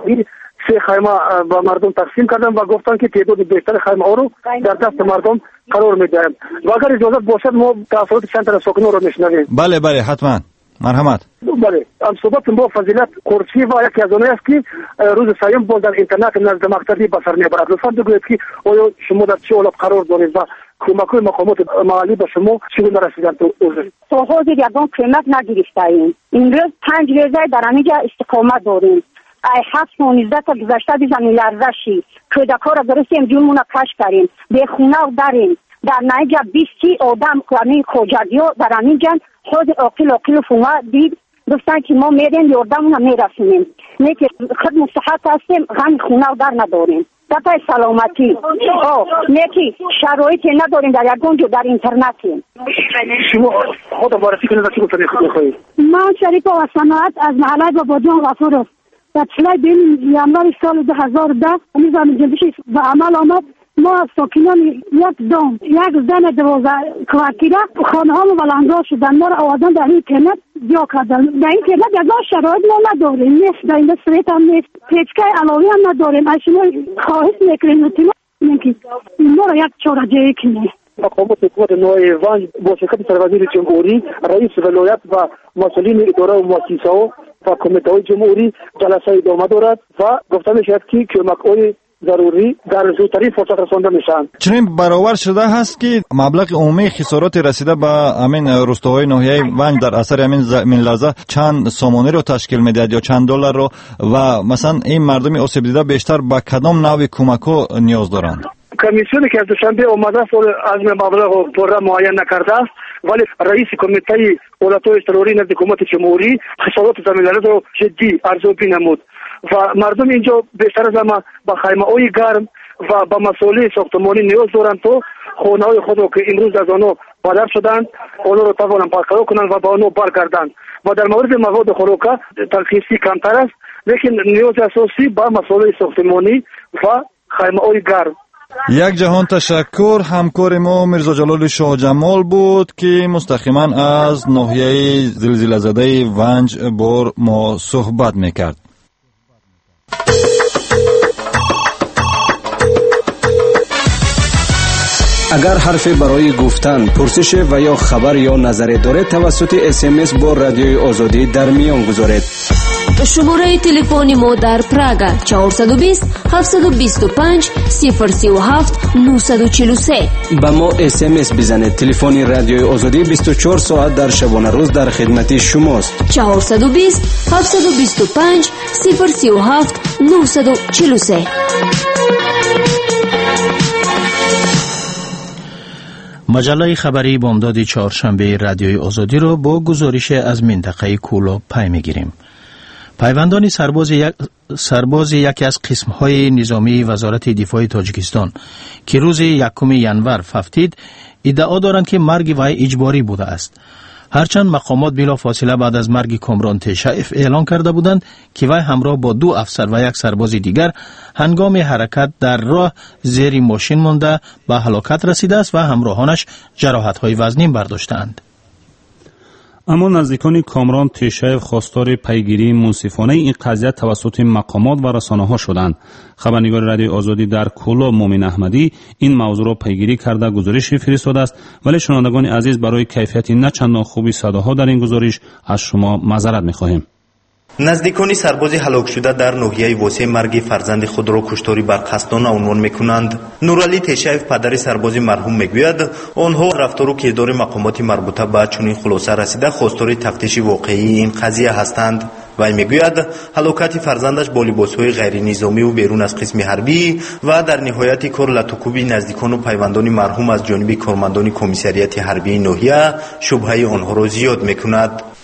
سه خیمه با مردم تقسیم کردن و گفتن که تعداد بیشتر خیمه ها رو در دست مردم قرار میدهیم و اگر اجازه باشد ما تاثیرات چند تا ساکنان رو میشنویم. بله بله حتما، مرحمت. بله، صحبت با فضیلت قرچی و یکی از آنها است که روز سیوم باز در اینترنت نزد مقتدی به سر میبرد. لطفا بگویید که آیا شما در چه حالت قرار دارید و کمک‌های مقامات محلی به شما چگونه رسیدن؟ تو تا حال یگان کمک نگرفتیم. امروز پنج روزه در اینجا استقامت داریم. ای هفت نوزده تا گذشته دی زمین لرزشی کودک‌ها را درستیم جونمون را کش کردیم به خونه و داریم در نایجا بیستی آدم کنی خوجادی ها در اینجا خود عاقل عاقل فوما دید گفتن که ما میریم یاردمون را میرسونیم نیکی خود مستحق هستیم غم خونه و در نداریم دفعه سلامتی آه نیکی شرایطی نداریم در یکون جو در اینترنتیم. شما خود معرفی کنید چی گفتن خواهید؟ من شریف و صناعت از محله باباجان غفور است. در چلای بین ینوار سال دو هزار و ده نظام جنبشی و عمل آمد. ما ساکنان یک دام یک زن دوازده کوارتیره خانه ها بلندگاه شدن ما را آوردن در اینترنت جا کردن. در اینترنت یک شرایط ما نداریم نیست در این سریت هم نیست پیچکای علاوی هم نداریم. از شما خواهش میکنیم اطلاع که ما را یک چاره جایی کنیم. مقامات حکومت نوای وانج با شرکت سروزیر جمهوری رئیس ولایت و مسئولین اداره و مؤسسه‌ها و کمیته جمهوری جلسه ادامه دارد و گفته میشد که کمک‌های ضروری در زودترین فرصت رسانده میشن. چنین برآورد شده هست که مبلغ عمومی خسارات رسیده به همین روستاهای ناحیه ونج در اثر همین زمین لرزه چند سامانه رو تشکیل میدهد یا چند دلار رو و مثلا این مردم آسیب دیده بیشتر به کدام نوع کمک‌ها نیاز دارند؟ کمیسیونی که از دوشنبه آمده است از مبلغ پره معین نکرده است ولی رئیس کمیته ولایت‌های اضطراری نزد حکومت جمهوری خسارات زمین لرزه رو جدی ارزیابی نمود و مردم اینجا بیشتر از همه با خیمه‌های گرم و با مسائل ساختمانی نیاز دارند تا خانه‌های خود را که امروز از آنها بدر شدند آنها را توانند برقرار کنند و با آنها برگردند و در مورد مواد خوراک ترخیصی کمتر است لیکن نیاز اساسی با مسائل ساختمانی و خیمه‌های گرم. یک جهان تشکر. همکار ما میرزا جلال شاه جمال بود که مستقیما از ناحیه زلزله زده ونج بار ما صحبت میکرد. اگر حرفی برای گفتن، پرسش و یا خبر یا نظری دارید توسط اس ام اس با رادیوی آزادی در میان گذارید. شماره تلفن ما در پراگ چهار دو صفر هفت دو پنج صفر سه هفت نه چهار سه. با ما اس ام اس بزنید. تلفن رادیوی آزادی بیست و چهار ساعت در شبانه روز در خدمت شماست. چهار دو صفر هفت دو پنج صفر سه هفت نه چهار سه. مجله خبری بامداد چهارشنبه رادیوی آزادی را با گزارش از منطقه کولو پی میگیریم. پیوندان سرباز, یک... سرباز یکی از قسمهای نظامی وزارت دفاع تاجیکستان که روز یکم ینور ففتید ادعا دارند که مرگ وی اجباری بوده است. هرچند مقامات بلا فاصله بعد از مرگ کامران تشایف اعلان کرده بودند که وی همراه با دو افسر و یک سرباز دیگر هنگام حرکت در راه زیر ماشین مانده به هلاکت رسیده است و همراهانش جراحت‌های وزنین برداشتند. اما نزدیکان کامران تشایف خواستار پیگیری منصفانه این قضیه توسط مقامات و رسانه‌ها شدند. خبرنگار رادیو آزادی در کولو مومن احمدی این موضوع را پیگیری کرده گزارشی فرستاده است، ولی شنوندگان عزیز برای کیفیت نه چندان خوبی صداها در این گزارش از شما معذرت می‌خواهیم. نزدیکان سرباز هلاک شده در ناحیه واسه مرگ فرزند خود را کشتاری بر قصدانه عنوان میکنند. نورعلی تشایف پدر سرباز مرحوم میگوید آنها رفتار و کردار مقامات مربوطه به چنین خلاصه رسیده خواستار تفتیش واقعی این قضیه هستند. وی میگوید هلاکت فرزندش با لباسهای غیر نظامی و بیرون از قسم حربی و در نهایت کار لطوکوبی نزدیکان و پیوندان مرحوم از جانب کارمندان کمیسریات حربی ناحیه شبهه آنها را زیاد میکند.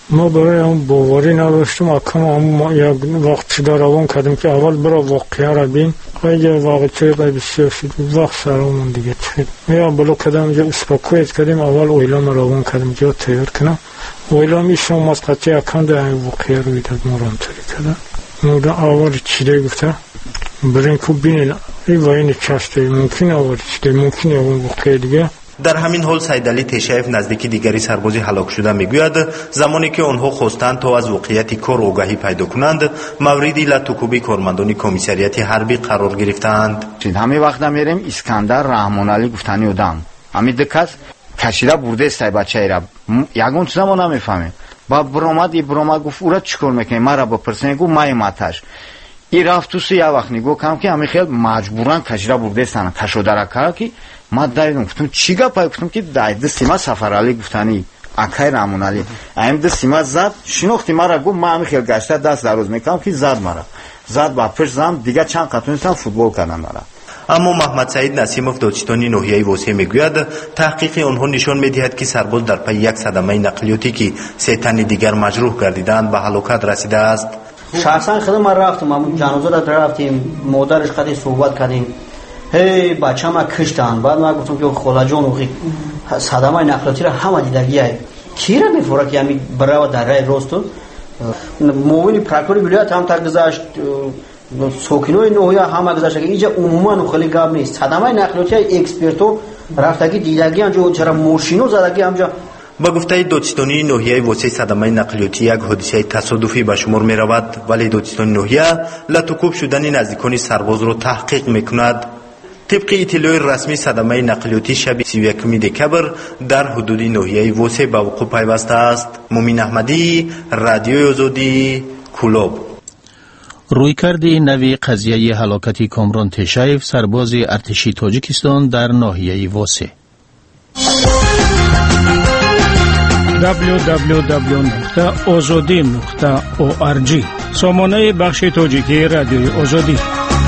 ما برای اون باوری نداشتیم. اکنون هم یک وقت در روان کردیم که اول برای واقعیه را بین اگه واقعیه باید بسیار شد وقت سرامون دیگه تخید میام بلو کردم جا اسپاکویت کردیم اول اویلام روان کردیم جا تیار کنم اویلام ایشون مسقطی اکند واقعیه روی داد مرانتری کردم نودا اول چیده گفته برین که بینید این واین چشته ممکن اول چیده ممکن اون واقعیه دیگه. در همین حال سیدعلی تشایف نزدیکی دیگری سربازی هلاک شده میگوید زمانی که آنها خواستند تا از واقعیت کار آگاهی پیدا کنند موردی لطوکوبی کارمندان کمیسریات حربی قرار گرفتند. همین وقت میریم اسکندر رحمان علی گفتنی ودم همین دکس کشیده برده است بچه را یگون چیزا ما نمیفهمیم با برآمد ای برآمد گفت او را چیکار میکنی مرا بپرسین گفت مای ماتش ای رفت تو یه وقت نگو کم که همین خیلی مجبورن کشیده برده استن کشوده را کرد که ما دایدم گفتم چی گپ گفتم که داید سیما سفر علی گفتنی اکای رحمان علی ام د سیما زد شناختی مرا گفت ما همین خیلی گشته دست دراز میکنم که زد مرا زد با پش زدم دیگه چند قطونستم فوتبال کردن مرا. اما محمد سعید نسیموف دادستانی ناحیه واسه میگوید تحقیق آنها نشان میدهد که سرباز در پی یک صدمه نقلیاتی که سه تن دیگر مجروح گردیدند به هلاکت رسیده است. شخصا خودم ما رفتم همون جنازه را رفتیم مادرش خودی صحبت کردیم هی بچه ما کشتن بعد ما گفتم که خدا جان اوخی صدمه نقلیاتی را همه دیدگیه کی را میفوره که همین برای در رای راستو موین پرکوری ولایت هم تا گذاشت سوکینوی نویا هم گذاشت که اینجا عموما خیلی گاب نیست صدمه نقلیاتی اکسپرتو رفتگی دیدگی انجا چرا ماشینو زدگی همجا. با گفته دادستانی ناحیه واسه صدمه نقلیاتی یک حادثه تصادفی به شمار می رود ولی دادستانی ناحیه لطوکوب شدن نزدیکان سرباز را تحقیق میکند. طبق اطلاع رسمی صدمه نقلیاتی شب سی و یکم دکبر در حدود ناحیه واسه به وقوع پیوسته است. مومین احمدی، رادیوی آزادی، کلوب. رویکرد نوی قضیه هلاکت کامران تشایف سرباز ارتشی تاجیکستان در ناحیه واسه دبلیو دبلیو دبلیو نقطه آزادی نقطه او آر جی سامانه بخش تاجیکی رادیوی آزادی.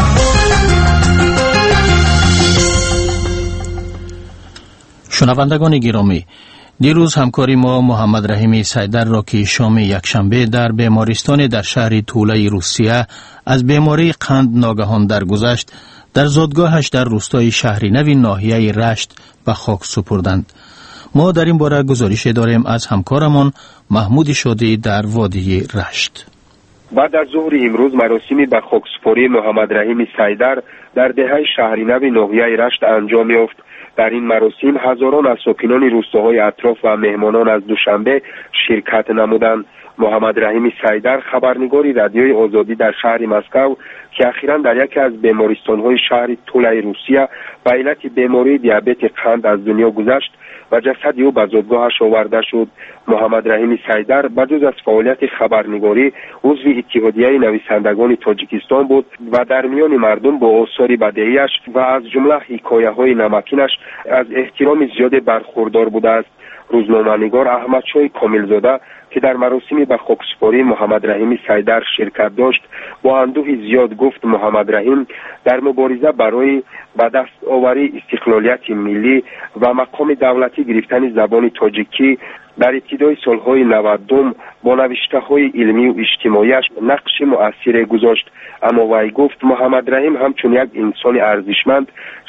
شنوندگان گرامی، دیروز همکاری ما محمد رحیمی سیدر را که شام یکشنبه در بیمارستان در شهر توله روسیه از بیماری قند ناگهان درگذشت در زادگاهش در روستای شهری نوی ناحیه رشت به خاک سپردند. ما در این باره گزارش داریم از همکارمان محمود شادی در وادی رشت. بعد از ظهر امروز مراسمی به خاکسپاری محمد رحیم سیدر در دهه شهری نوی ناحیه رشت انجام یافت. در این مراسم هزاران از ساکنان روستاهای اطراف و مهمانان از دوشنبه شرکت نمودند. محمد رحیم سیدر خبرنگاری رادیوی آزادی در شهر مسکو که اخیراً در یکی از بیمارستان‌های شهر توله روسیه به علت بیماری دیابت قند از دنیا گذشت و جسد او به زادگاهش آورده شد. محمد رحیم سیدر بجز از فعالیت خبرنگاری عضو اتحادیه نویسندگان تاجیکستان بود و در میان مردم با آثار بدیعیش و از جمله حکایه‌های نمکینش از احترام زیاد برخوردار بوده است. روزنامه‌نگار احمد شاه کاملزاده که در مراسمی به خاکسپاری محمد رحیم سیدر شرکت داشت با اندوه زیاد گفت محمد رحیم در مبارزه برای به دست آوری استقلالیت ملی و مقام دولتی گرفتن زبان تاجیکی در ابتدای سالهای نود با نوشته‌های علمی و اجتماعیش نقش مؤثری گذاشت. اما وی گفت محمد رحیم همچون یک انسان ارزشمند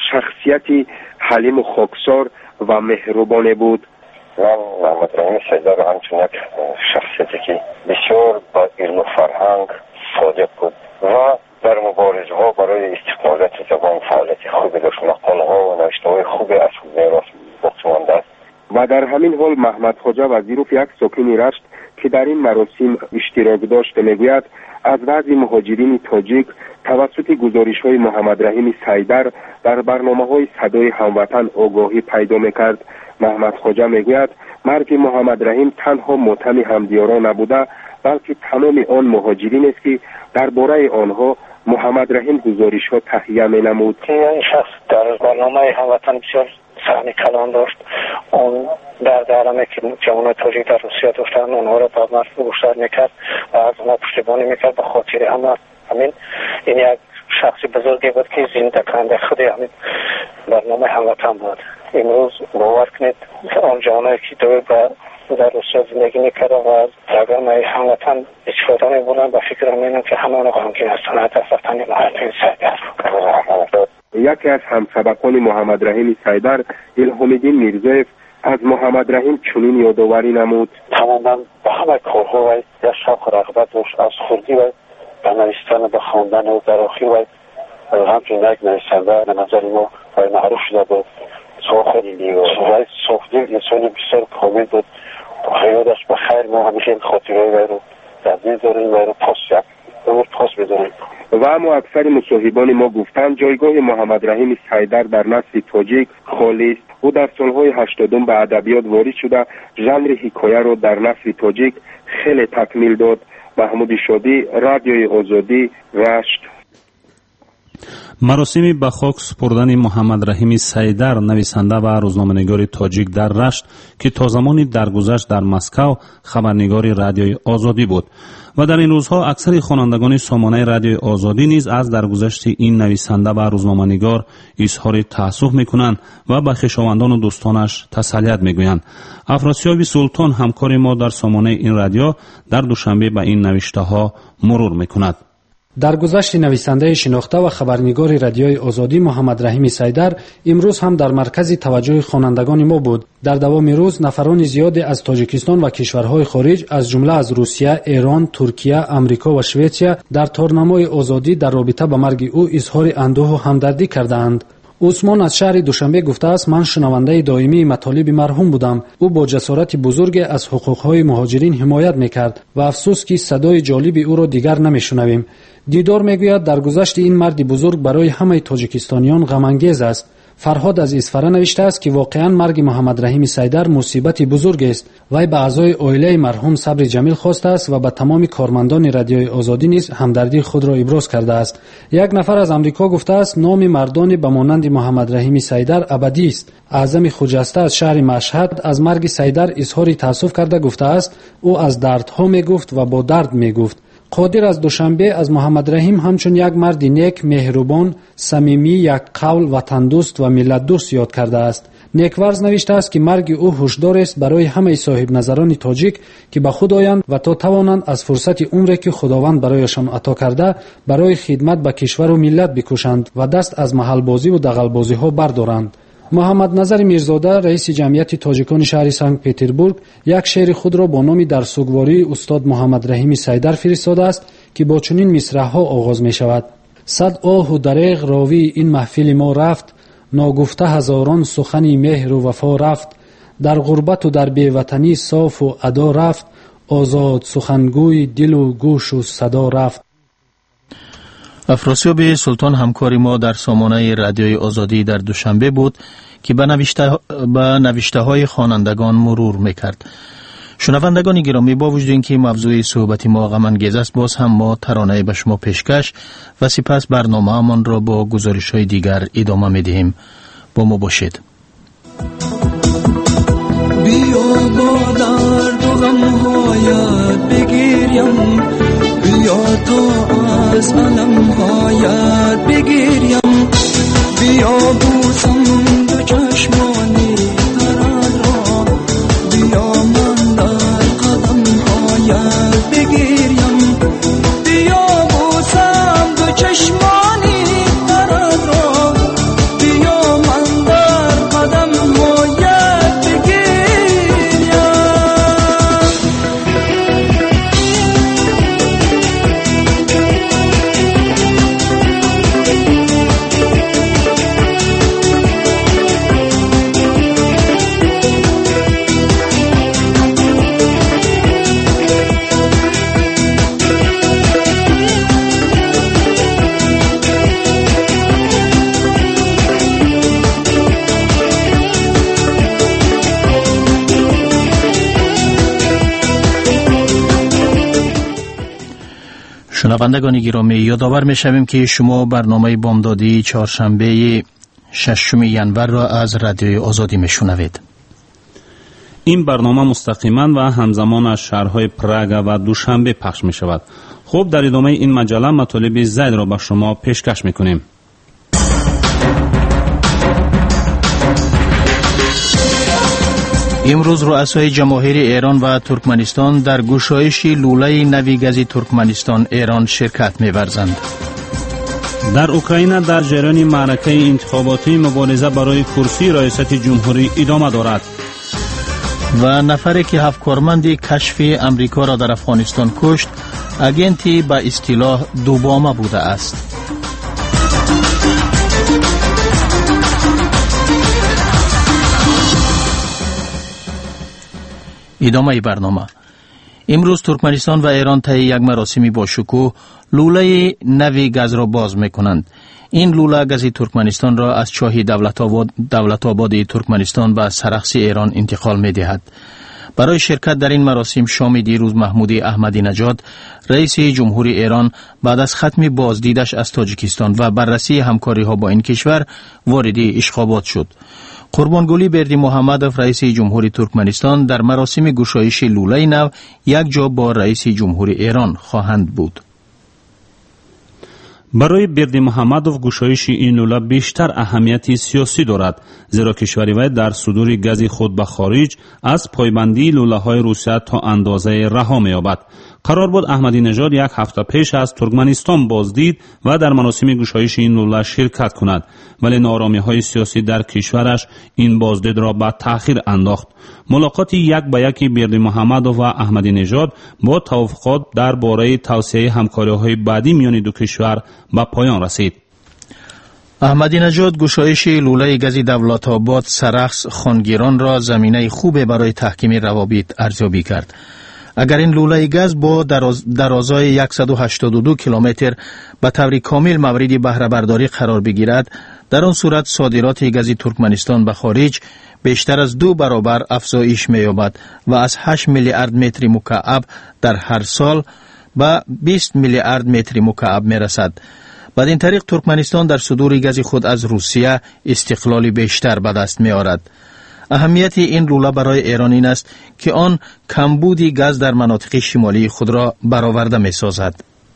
شخصیتی حلیم و خاکسار و مهربان بود. من محمد رحیم سیدر رو همچون یک شخصیتی که بسیار با علم و فرهنگ صادق بود و در مبارزه ها برای استقلالت زبان فعالیت خوبی داشت. مقاله ها و نوشته های خوبی از میراث باقی مانده است. و در همین حال محمد خواجه وزیروف یک ساکن رشت که در این مراسم اشتراک داشت میگوید از بعضی مهاجرین تاجیک توسط گزارش های محمد رحیم سیدر در برنامه های صدای هموطن آگاهی پیدا میکرد. محمد خواجه میگوید مرگ محمد رحیم تنها ماتم همدیاران نبوده بلکه تمام آن مهاجرین است که درباره آنها محمد رحیم گزارش ها تهیه می نمود. این شخص در برنامه هموطن بسیار سهم کلان داشت. اون در درمه که جوان تاجیک در روسیه داشتن اونها را به مرد گوشتر میکرد و از ما پشتیبانی میکرد به خاطر همه. همین این یک شخصی بزرگی بود که زنده کننده خود همین برنامه هموطن بود. امروز باور کنید آن جوانایی که دوی به در روسیه زندگی میکرد و از پروگرام هموطن استفاده می‌بردن. به فکر می‌اندم که همه آنها غمگین هستند از دست رفتن محمد رحیم سیدر. یکی از همسبقان محمد رحیم سیدر، الهام‌الدین میرزایف، از محمد رحیم چنین یادآوری نمود: تماما به همه کارها و یک شوق رغبت داشت. از خردی و به نوشتن، به خواندن و در آخر و همچنین یک نویسنده به نظر ما و معروف شده بود. صحبت صحبت انسانی بسیار کامل بود. حیاتش به خیر. ما همیشه خاطرهای وی رو تقدیم داریم و رو پاس یک امور پاس بداریم. و اما اکثر مصاحبان ما گفتند جایگاه محمد رحیم سیدر در نسل تاجیک خالی است. او در سالهای هشتادم به ادبیات وارد شده، ژانر حکایه را در نسل تاجیک خیلی تکمیل داد. محمود شادی، رادیوی آزادی، رشت. مراسم به خاک سپردن محمد رحیم سیدر، نویسنده و روزنامه‌نگار تاجیک در رشت که تا زمانی درگذشت در مسکو خبرنگار رادیوی آزادی بود و در این روزها اکثر خوانندگان سامانه رادیوی آزادی نیز از درگذشت این نویسنده و روزنامه‌نگار اظهار تأسف می‌کنند و به خویشاوندان و دوستانش تسلیت می‌گویند. افراسیاب سلطان، همکار ما در سامانه این رادیو، در دوشنبه به این نوشته‌ها مرور می‌کند. درگذشت نویسنده شناخته و خبرنگار رادیوی آزادی محمد رحیم سیدر امروز هم در مرکز توجه خوانندگان ما بود. در دوام روز نفران زیادی از تاجیکستان و کشورهای خارج از جمله از روسیه، ایران، ترکیه، امریکا و شویتزیا در تارنمای آزادی در رابطه با مرگ او اظهار اندوه و همدردی کردند. عثمان از شهر دوشنبه گفته است: من شنونده دائمی مطالب مرحوم بودم. او با جسارت بزرگ از حقوقهای مهاجرین حمایت میکرد و افسوس که صدای جالب او را دیگر نمیشنویم. دیدار میگوید درگذشت این مرد بزرگ برای همه تاجیکستانیان غم انگیز است. فرهاد از اصفهان نوشته است که واقعا مرگ محمد رحیم سیدر مصیبت بزرگ است. وی به اعضای عائله مرحوم صبر جمیل خواسته است و به تمام کارمندان رادیوی آزادی نیز همدردی خود را ابراز کرده است. یک نفر از امریکا گفته است: نام مردان به مانند محمد رحیم سیدر ابدی است. اعظم خجسته از شهر مشهد از مرگ سیدر اظهار تأسف کرده گفته است: او از دردها میگفت و با درد میگفت. قادر از دوشنبه از محمد رحیم همچون یک مرد نیک، مهربان، صمیمی، یک قول وطن دوست و ملت دوست یاد کرده است. نیکورز نوشته است که مرگ او هشدار است برای همه صاحب نظران تاجیک که به خود آیند و تا توانند از فرصت عمری که خداوند برایشان عطا کرده برای خدمت به کشور و ملت بکوشند و دست از محل بازی و دغل بازی ها بردارند. محمد نظر میرزاده، رئیس جمعیت تاجیکان شهر سنت پترزبورگ، یک شعر خود را با نام در سوگواری استاد محمد رحیم سیدر فرستاده است که با چنین مصرع‌ها آغاز می شود: صد آه و دریغ راوی این محفل ما رفت، ناگفته هزاران سخنی مهر و وفا رفت، در غربت و در بی‌وطنی صاف و ادا رفت، آزاد سخنگوی دل و گوش و صدا رفت. افراسیاب سلطان همکار ما در سامانه رادیوی آزادی در دوشنبه بود که به نوشته به نوشته های خوانندگان مرور میکرد. شنوندگان گرامی، با وجود اینکه موضوع صحبت ما غم انگیز است، باز هم ما ترانه به شما پیشکش و سپس برنامه‌مان را با گزارش‌های دیگر ادامه می‌دهیم. با ما باشید. بیا با درد و غم‌هایت بگیریم، بیا تا از علم‌هایت بگیریم، بیا بوسم دو چشمانی ترد را، بیا من در قدم‌هایت بگیریم، بیا بوسم دو چشمانی ترد را، بیا من در قدم‌هایت بگیریم. شنوندگان گرامی، یادآور می‌شویم که شما برنامه بامدادی چهارشنبه ششم ژانویه را از رادیوی آزادی میشنوید. این برنامه مستقیما و همزمان از شهرهای پراگ و دوشنبه پخش می شود. خب در ادامه این مجله مطالب زیاد را به شما پیشکش میکنیم. امروز رؤسای جماهیر ایران و ترکمنستان در گشایش لوله نوی گاز ترکمنستان ایران شرکت می‌ورزند. در اوکراین در جریان معرکه انتخاباتی مبارزه برای کرسی ریاست جمهوری ادامه دارد. و نفری که هفت کارمند کشف امریکا را در افغانستان کشت، اگنتی به اصطلاح دوبامه بوده است. ادامه برنامه. امروز ترکمنستان و ایران طی یک مراسمی با شکوه لوله نوی گاز را باز می‌کنند. این لوله گاز ترکمنستان را از چاه دولت آباد دولت آباد ترکمنستان به سرخس ایران انتقال می‌دهد. برای شرکت در این مراسم شام دیروز محمود احمدی نژاد رئیس جمهوری ایران بعد از ختم بازدیدش از تاجیکستان و بررسی همکاری‌ها با این کشور وارد اشخابات شد. قربانگلی بردی محمدوف رئیس جمهوری ترکمنستان در مراسم گشایش لوله نو یک جا با رئیس جمهوری ایران خواهند بود. برای بردی محمدوف گشایش این لوله بیشتر اهمیت سیاسی دارد، زیرا کشور وی در صدور گاز خود به خارج از پایبندی لوله های روسیه تا اندازه رها می‌یابد. قرار بود احمدی نژاد یک هفته پیش از ترکمنستان بازدید و در مراسم گشایش این لوله شرکت کند، ولی نارامی های سیاسی در کشورش این بازدید را به تأخیر انداخت. ملاقات یک به یک بردی محمدوف و احمدی نژاد با توافقات درباره توسعه همکاری‌های بعدی میان دو کشور به پایان رسید. احمدی نژاد گشایش لوله گاز دولت آباد سرخس خانگیران را زمینه خوب برای تحکیم روابط ارزیابی کرد. اگر این لوله گاز با دراز درازای صد و هشتاد و دو کیلومتر به طور کامل مورد بهره برداری قرار بگیرد، در آن صورت صادرات گاز ترکمنستان به خارج بیشتر از دو برابر افزایش می‌یابد و از هشت میلیارد متر مکعب در هر سال به بیست میلیارد متر مکعب می‌رسد. بدین طریق ترکمنستان در صدور گاز خود از روسیه استقلال بیشتر به دست می‌آورد. اهمیت این لوله برای ایران این است که آن کمبود گاز در مناطق شمالی خود را برآورده می‌سازد.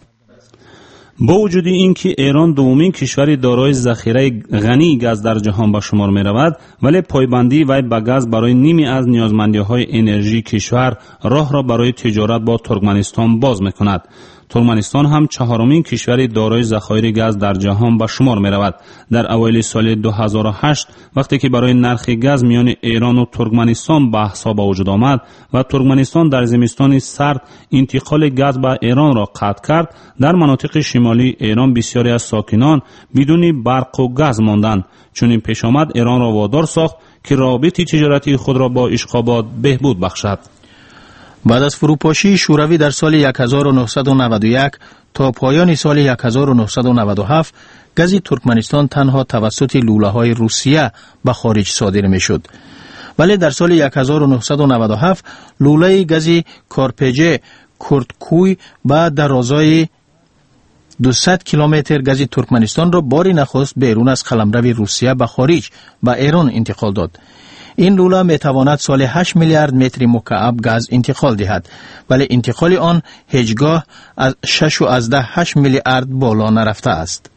با وجود اینکه ایران دومین کشور دارای ذخیره غنی گاز در جهان به شمار می رود، ولی پایبندی وی به گاز برای نیمی از نیازمندی‌های انرژی کشور راه را برای تجارت با ترکمنستان باز می کند. ترکمنستان هم چهارمین کشور دارای ذخایر گاز در جهان به شمار می رود. در اوایل سال دو هزار و هشت وقتی که برای نرخ گاز میان ایران و ترکمنستان بحث‌ها به وجود آمد و ترکمنستان در زمستان سرد انتقال گاز به ایران را قطع کرد، در مناطق شمالی ایران بسیاری از ساکنان بدون برق و گاز ماندند. چون این پیش آمد ایران را وادار ساخت که رابطه تجارتی خود را با اشخابات بهبود بخشد. بعد از فروپاشی شوروی در سال هزار و نهصد و نود و یک تا پایان سال هزار و نهصد و نود و هفت گاز ترکمنستان تنها توسط لوله‌های روسیه به خارج صادر می‌شد. ولی در سال هزار و نهصد و نود و هفت لوله گاز کارپجه کورتکوی با درازای دویست کیلومتر گاز ترکمنستان را باری نخست بیرون از قلمرو روسیه به خارج به ایران انتقال داد. این لوله می تواند سال هشت میلیارد متر مکعب گاز انتقال دهد، ولی انتقال آن هیچگاه از شش و از ده هشت میلیارد بالا نرفته است.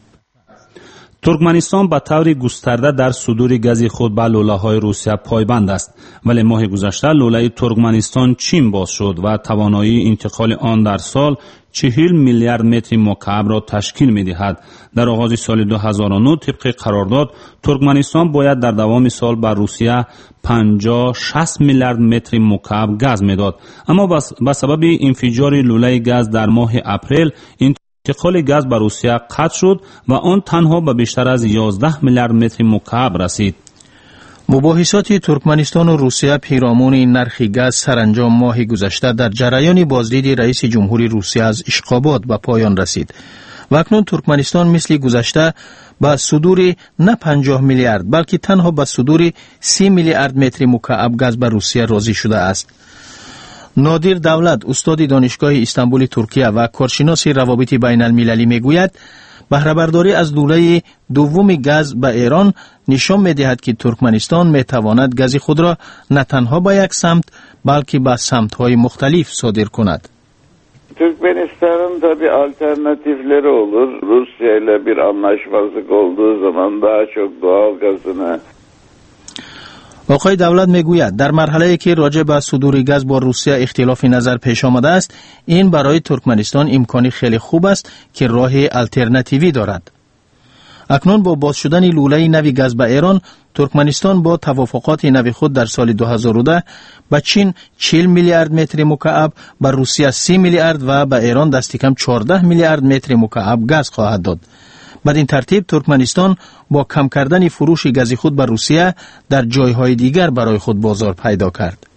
ترکمنستان به طور گسترده در صدور گاز خود به لوله‌های روسیه پایبند است، ولی ماه گذشته لوله ترکمنستان چین باز شد و توانایی انتقال آن در سال چهل میلیارد متر مکعب را تشکیل می‌دهد. در آغاز سال دو هزار و نه طبق قرارداد ترکمنستان باید در دوام سال بر روسیه پنجاه شصت میلیارد متر مکعب گاز میداد، اما به سبب انفجار لوله گاز در ماه اپریل انتقال گاز به روسیه قطع شد و آن تنها به بیشتر از یازده میلیارد متر مکعب رسید. مباحثات ترکمنستان و روسیه پیرامون نرخ گاز سرانجام ماه گذشته در جریان بازدید رئیس جمهوری روسیه از اشخابات به پایان رسید و اکنون ترکمنستان مثل گذشته با صدور نه پنجاه میلیارد بلکه تنها با صدور سی میلیارد متر مکعب گاز به روسیه راضی شده است. نادر دولت استاد دانشگاه استانبول ترکیه و کارشناس روابط بین المللی میگوید بهره برداری از لوله دوم گاز به ایران نشان می‌دهد که ترکمنستان می‌تواند گاز خود را نه تنها به یک سمت بلکه به سمت‌های مختلف صادر کند. Türkmenistan'ın tabii alternatifleri olur. Rusya ile bir anlaşmazlık olduğu zaman daha çok doğal gazını. آقای دولت میگوید در مرحله‌ای که راجع به صدور گاز با روسیه اختلاف نظر پیش آمده است، این برای ترکمنستان امکانی خیلی خوب است که راه الटरनेटिवی دارد. اکنون با باز شدن لوله نوی گاز به ایران، ترکمنستان با توافقات نوی خود در سال دو هزار و ده به چین چهل میلیارد متر مکعب، به روسیه سی میلیارد و به ایران دست کم چهارده میلیارد متر مکعب گاز خواهد داد. بدین ترتیب ترکمنستان با کم کردن فروش گاز خود به روسیه در جایهای دیگر برای خود بازار پیدا کرد.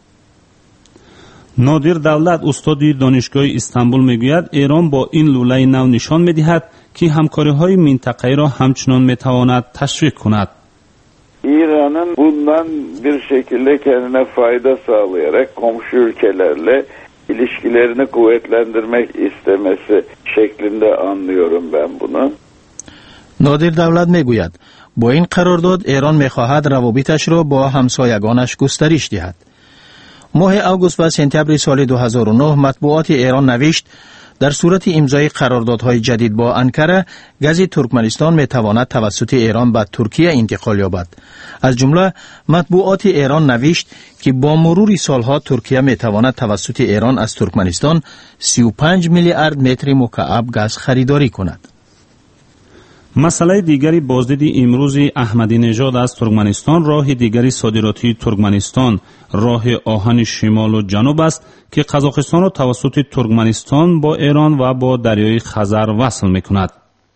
نادر دولت استادی دانشگاه استانبول میگوید ایران با این لوله نو نشان میدهد که همکاری‌های منطقه‌ای را همچنان میتواند تشویق کند. İran'ın bundan bir şekilde kendine fayda sağlayarak komşu ülkelerle ilişkilerini kuvvetlendirmek istemesi şeklinde anlıyorum ben bunu. نادر دولت میگوید با این قرارداد ایران میخواهد روابطش را با همسایگانش گسترش دهد. ماه آگوست و سپتامبر سال دو هزار و نه مطبوعات ایران نوشت در صورت امضای قراردادهای جدید با انکره، گاز ترکمنستان میتواند توسط ایران به ترکیه انتقال یابد. از جمله مطبوعات ایران نوشت که با مرور سالها ترکیه میتواند توسط ایران از ترکمنستان سی و پنج میلیارد متر مکعب گاز خریداری کند. مسئله دیگری بازدید امروز احمدی نژاد از ترکمنستان راه دیگری صادراتی ترکمنستان راه آهن شمال و جنوب است که قزاقستان را توسط ترکمنستان با ایران و با دریای خزر وصل می‌کند.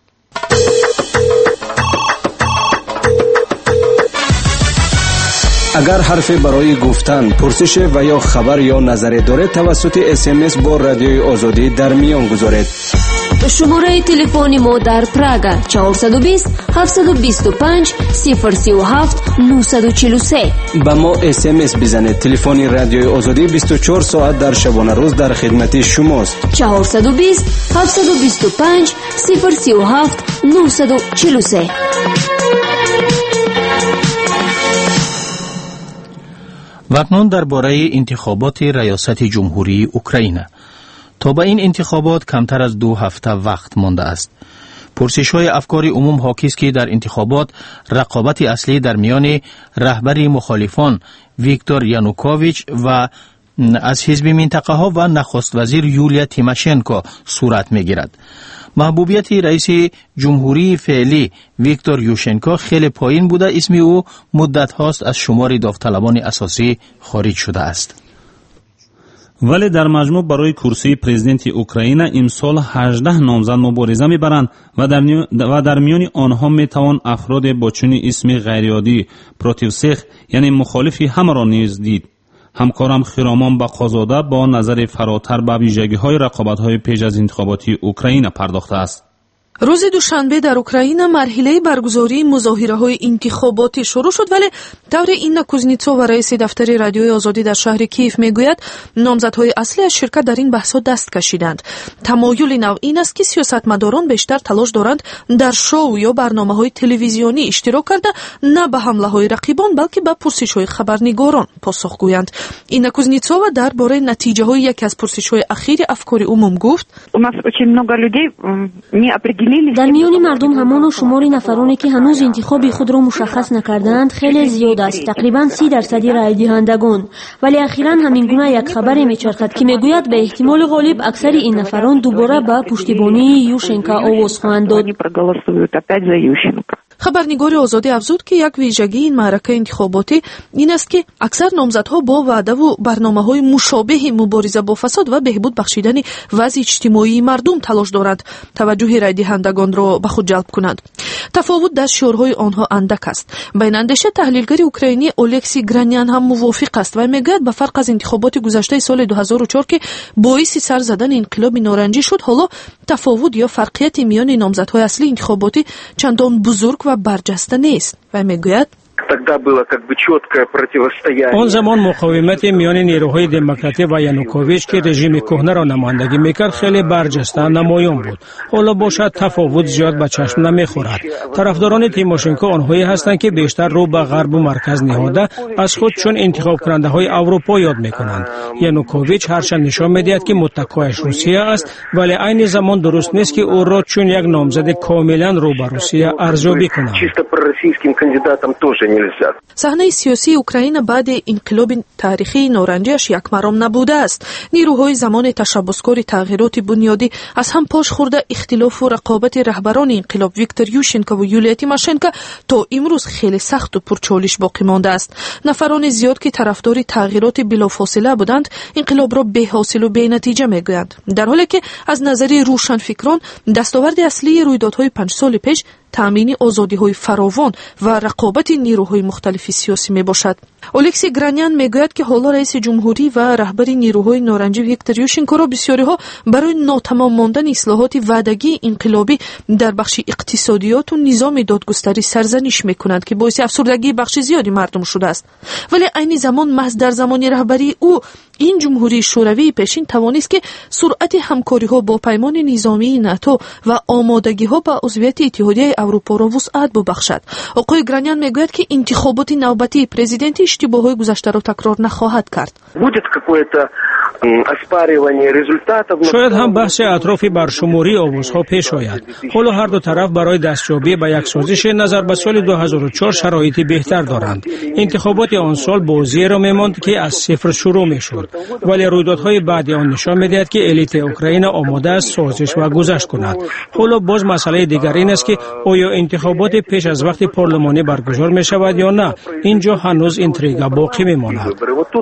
اگر حرفی برای گفتن، پرسش و یا خبر یا نظری دارید توسط اس ام اس با رادیوی آزادی در میان گذارید. شماره تلفن ما در پراگ چهارصد و بیست هفتصد و بیست و پنج صفر سی و هفت نهصد و چهل و سه. با ما اس ام اس بزنید. تلفن رادیوی آزادی بیست و چهار ساعت در شبانه روز در خدمت شماست. چهارصد و بیست هفتصد و بیست و پنج صفر سی و هفت نهصد و چهل و سه. و اکنون درباره انتخابات ریاست جمهوری اوکراین. تا به این انتخابات کمتر از دو هفته وقت مانده است. پرسش های افکار عموم حاکی است که در انتخابات رقابت اصلی در میان رهبر مخالفان ویکتور یانوکوویچ و از حزب منطقه ها و نخست وزیر یولیا تیماشنکو صورت می گیرد. محبوبیت رئیس جمهوری فعلی ویکتور یوشنکو خیلی پایین بوده، اسم او مدت هاست از شمار داوطلبان اساسی خارج شده است. ولی در مجموع برای کرسی پرزیدنت اوکراین امسال هجده نامزد مبارزه میبرند و در و در میان آنها میتوان افراد با چنین اسم غیرعادی پروتیوسیخ یعنی مخالفی همه را نیز دید. همکارم خیرامان بقازاده با نظر فراتر به ویژگی‌های رقابت‌های پیش از انتخاباتی اوکراین پرداخته است. روز دوشنبه در اوکراین مرحله برگزاری مظاهره‌های انتخاباتی شروع شد، ولی طور اینا کوزنیتسووا رئیس دفتر رادیوی آزادی در شهر کیف میگوید نامزدهای اصلی از شرکت در این بحث‌ها دست کشیدند. تمایل نو این است که سیاستمداران بیشتر تلاش دارند در شو یا برنامه‌های تلویزیونی اشتراک کرده نه به حمله‌های رقیبان بلکه به پرسش‌های خبرنگاران پاسخ گویند. اینا کوزنیتسووا درباره نتیجه‌های یکی از پرسش‌های اخیر افکار عموم گفت: در میان مردم همان و شمار نفرانی که هنوز انتخاب خود را مشخص نکردند خیلی زیاد است، تقریبا سی درصدی رای دهندگان. ولی اخیراً همین گونه یک خبر میچرخد که میگوید به احتمال غالب اکثر این نفران دوباره به پشتیبانی یوشنکو آواز خواهند داد. خبرنگار آزادی افزود که یک ویژگی این معرکه انتخاباتی این است که اکثر نامزدها با وعده و برنامه‌های مشابه مبارزه با فساد و بهبود بخشیدن وضع اجتماعی مردم تلاش دارند توجه رای دهندگان را به خود جلب کنند. تفاوت در شعارهای آنها اندک است. بین اندیشه تحلیلگر اوکراینی اولکسی گرانیان هم موافق است و میگوید به فرق از انتخابات گذشته سال دو هزار و چهار که باعث سر زدن انقلاب نارنجی شد، حالا تفاوت یا فرقیت میان نامزدهای اصلی انتخاباتی چندان بزرگ و برجسته نیست و میگوید آن زمان مقاومت میان نیروهای دموکراتی و یانوکوویچ که رژیم کهنه را نمایندگی میکرد خیلی برجسته نمایان بود. حالا باشد تفاوت زیاد به چشم نمیخورد. طرفداران تیماشنکو آنهایی هستند که بیشتر رو به غرب و مرکز نهاده از خود چون انتخاب کننده های اروپا یاد میکنند. یانوکوویچ هرچند نشان میدهد که متکایش روسیه است، ولی عین زمان درست نیست که او را چون یک نامزد کاملا رو به روسیه ارزیابی کنند. нельзя. صحنه سیاسی اوکراین بعد انقلاب تاریخی نارنجیش یکمرام نبوده است. نیروهای زمان تشبثکار تغییرات بنیادی از هم پاش خورده اختلاف و رقابت رهبران انقلاب ویکتور یوشنکو و یولیا تیماشنکو تا امروز خیلی سخت و پرچالش باقی مانده است. نفران زیاد که طرفدار تغییرات بلافاصله بودند انقلاب را بی حاصل و بی نتیجه میگویند، در حالی که از نظر روشنفکران دستاورد اصلی رویدادهای پنج سال پیش تامین آزادی‌های فراوان و رقابت نیروهای مختلف سیاسی میباشد. الکسی گرانیان میگوید که حالا رئیس جمهوری و رهبر نیروهای نارنجی ویکتور یوشنکو را بسیاری‌ها برای ناتمام ماندن اصلاحات وعدگی انقلابی در بخش اقتصادیات و نظام دادگستری سرزنش میکنند که باعث افسردگی بخش زیادی مردم شده است. ولی عین زمان محض در زمان رهبری او این جمهوری شوروی پیشین توانست که سرعت همکاری‌ها با پیمان نظامی ناتو و آمادگی‌ها به عضویت اتحادیه اروپا را وسعت ببخشد. آقای گرانیان میگوید که انتخابات نوبتی پرزیدنت اشتباه‌های گذشته را تکرار نخواهد کرد. شاید هم بحث اطراف برشماری آوازها پیش آید. حالا هر دو طرف برای دستیابی به یک سازش نظر به سال دو هزار و چهار شرایط بهتر دارند. انتخابات آن سال بازی را می‌ماند که از صفر شروع می‌شد، ولی رویدادهای بعد آن نشان می‌دهد که الیت اوکراین آماده است سازش و گذشت کند. حالا باز مسئله دیگر این است که آیا انتخابات پیش از وقت پارلمانی برگزار می‌شود یا نه. اینجا هنوز اینتریگا باقی می‌ماند.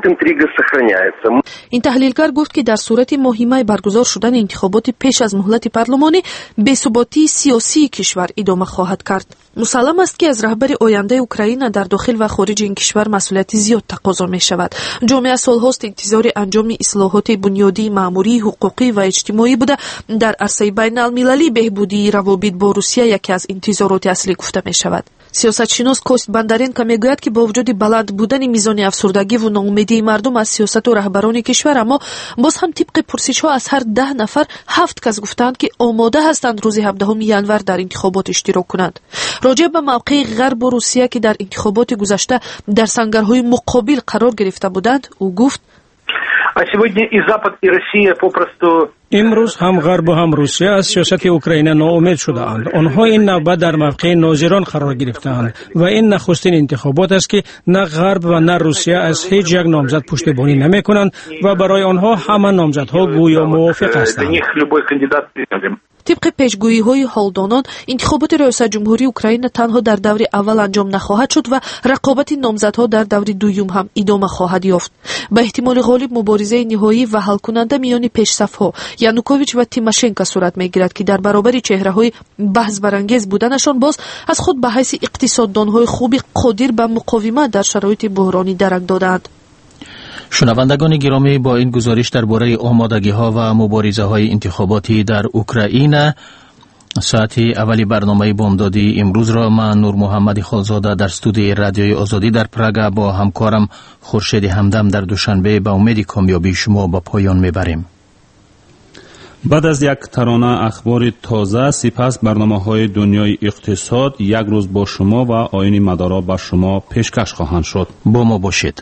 این تحلیلگر گفت که در صورت مهمه برگزار شدن انتخابات پیش از مهلت پارلمانی بی‌ثباتی سیاسی کشور ادامه خواهد کرد. مسلم است که از رهبر آینده اوکراین در داخل و خارج این کشور مسئولیت زیاد تقاضا می شود. جامعه سالهاست انتظار انجام اصلاحات بنیادی، ماموری، حقوقی و اجتماعی بوده. در عرصه بین المللی بهبودی روابط با روسیه یکی از انتظارات اصلی گفته می شود. سیاستشناس کوست بندرینکا میگوید که با وجود بلند بودن میزان افسردگی و ناامیدی مردم از سیاست و رهبران کشور، اما باز هم طبق پرسش‌ها از هر ده نفر هفت کس گفتند که آماده هستند روز هفدهم ینور در انتخابات اشتراک کنند. راجع به موقع غرب و روسیه که در انتخابات گذشته در سنگرهای مقابل قرار گرفته بودند، او گفت: امروز هم غرب و هم روسیه از سیاست اوکراین ناامید شده‌اند. آنها این نوبت در موقع ناظران قرار گرفتند و این نخستین انتخابات است که نه غرب و نه روسیه از هیچ یک نامزد پشتیبانی نمی‌کنند و برای آنها همه نامزدها گویا موافق هستند. طبق پیشگویی‌های حالدانان انتخابات ریاست جمهوری اوکراین تنها در دور اول انجام نخواهد شد و رقابت نامزدها در دور دوم هم ادامه خواهد یافت. به احتمال غالب مبارزه نهایی و حل کننده میان پیشصف‌ها یانوکوویچ و تیماشنکو صورت میگیرد که در برابر چهره‌های بحث برانگیز بودنشان باز از خود به حیث اقتصاددان‌های خوبی قادر به مقاومت در شرایط بحرانی درک دادند. شنوندگان گرامی، با این گزارش درباره آمادگی‌ها و مبارزه‌های انتخاباتی در اوکراین ساعت اولی برنامه بامدادی امروز را من نور محمد خالزاده در استودیوی رادیوی آزادی در پراگ با همکارم خورشید همدم در دوشنبه به امید کامیابی شما به پایان میبریم. بعد از یک ترانه اخبار تازه، سپس برنامه‌های دنیای اقتصاد یک روز با شما و آیین مدارا به شما پیشکش خواهند شد. با ما باشید.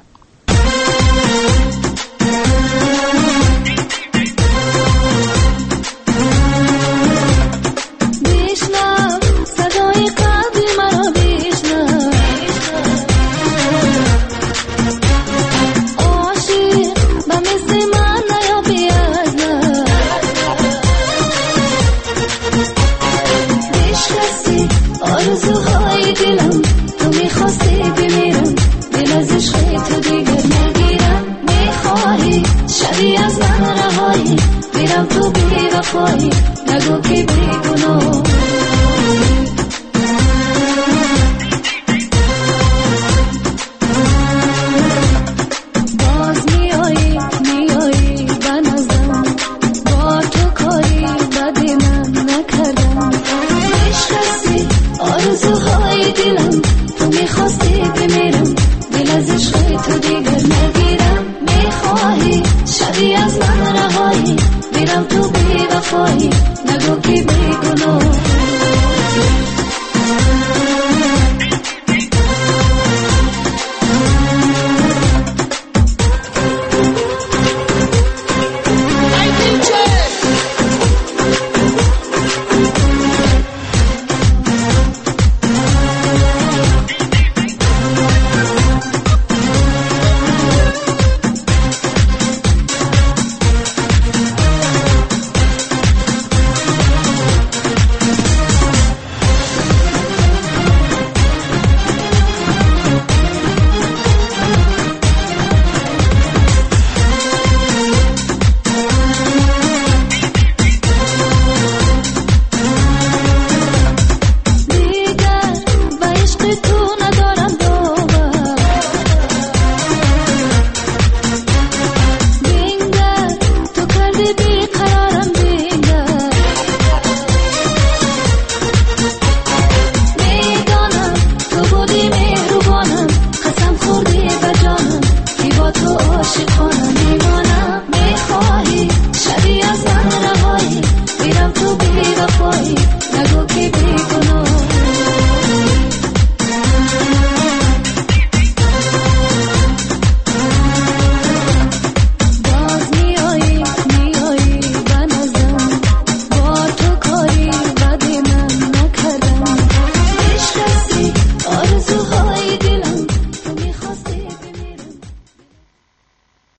شبیه از من رهایی میرم تو بی وفایی عاشقانه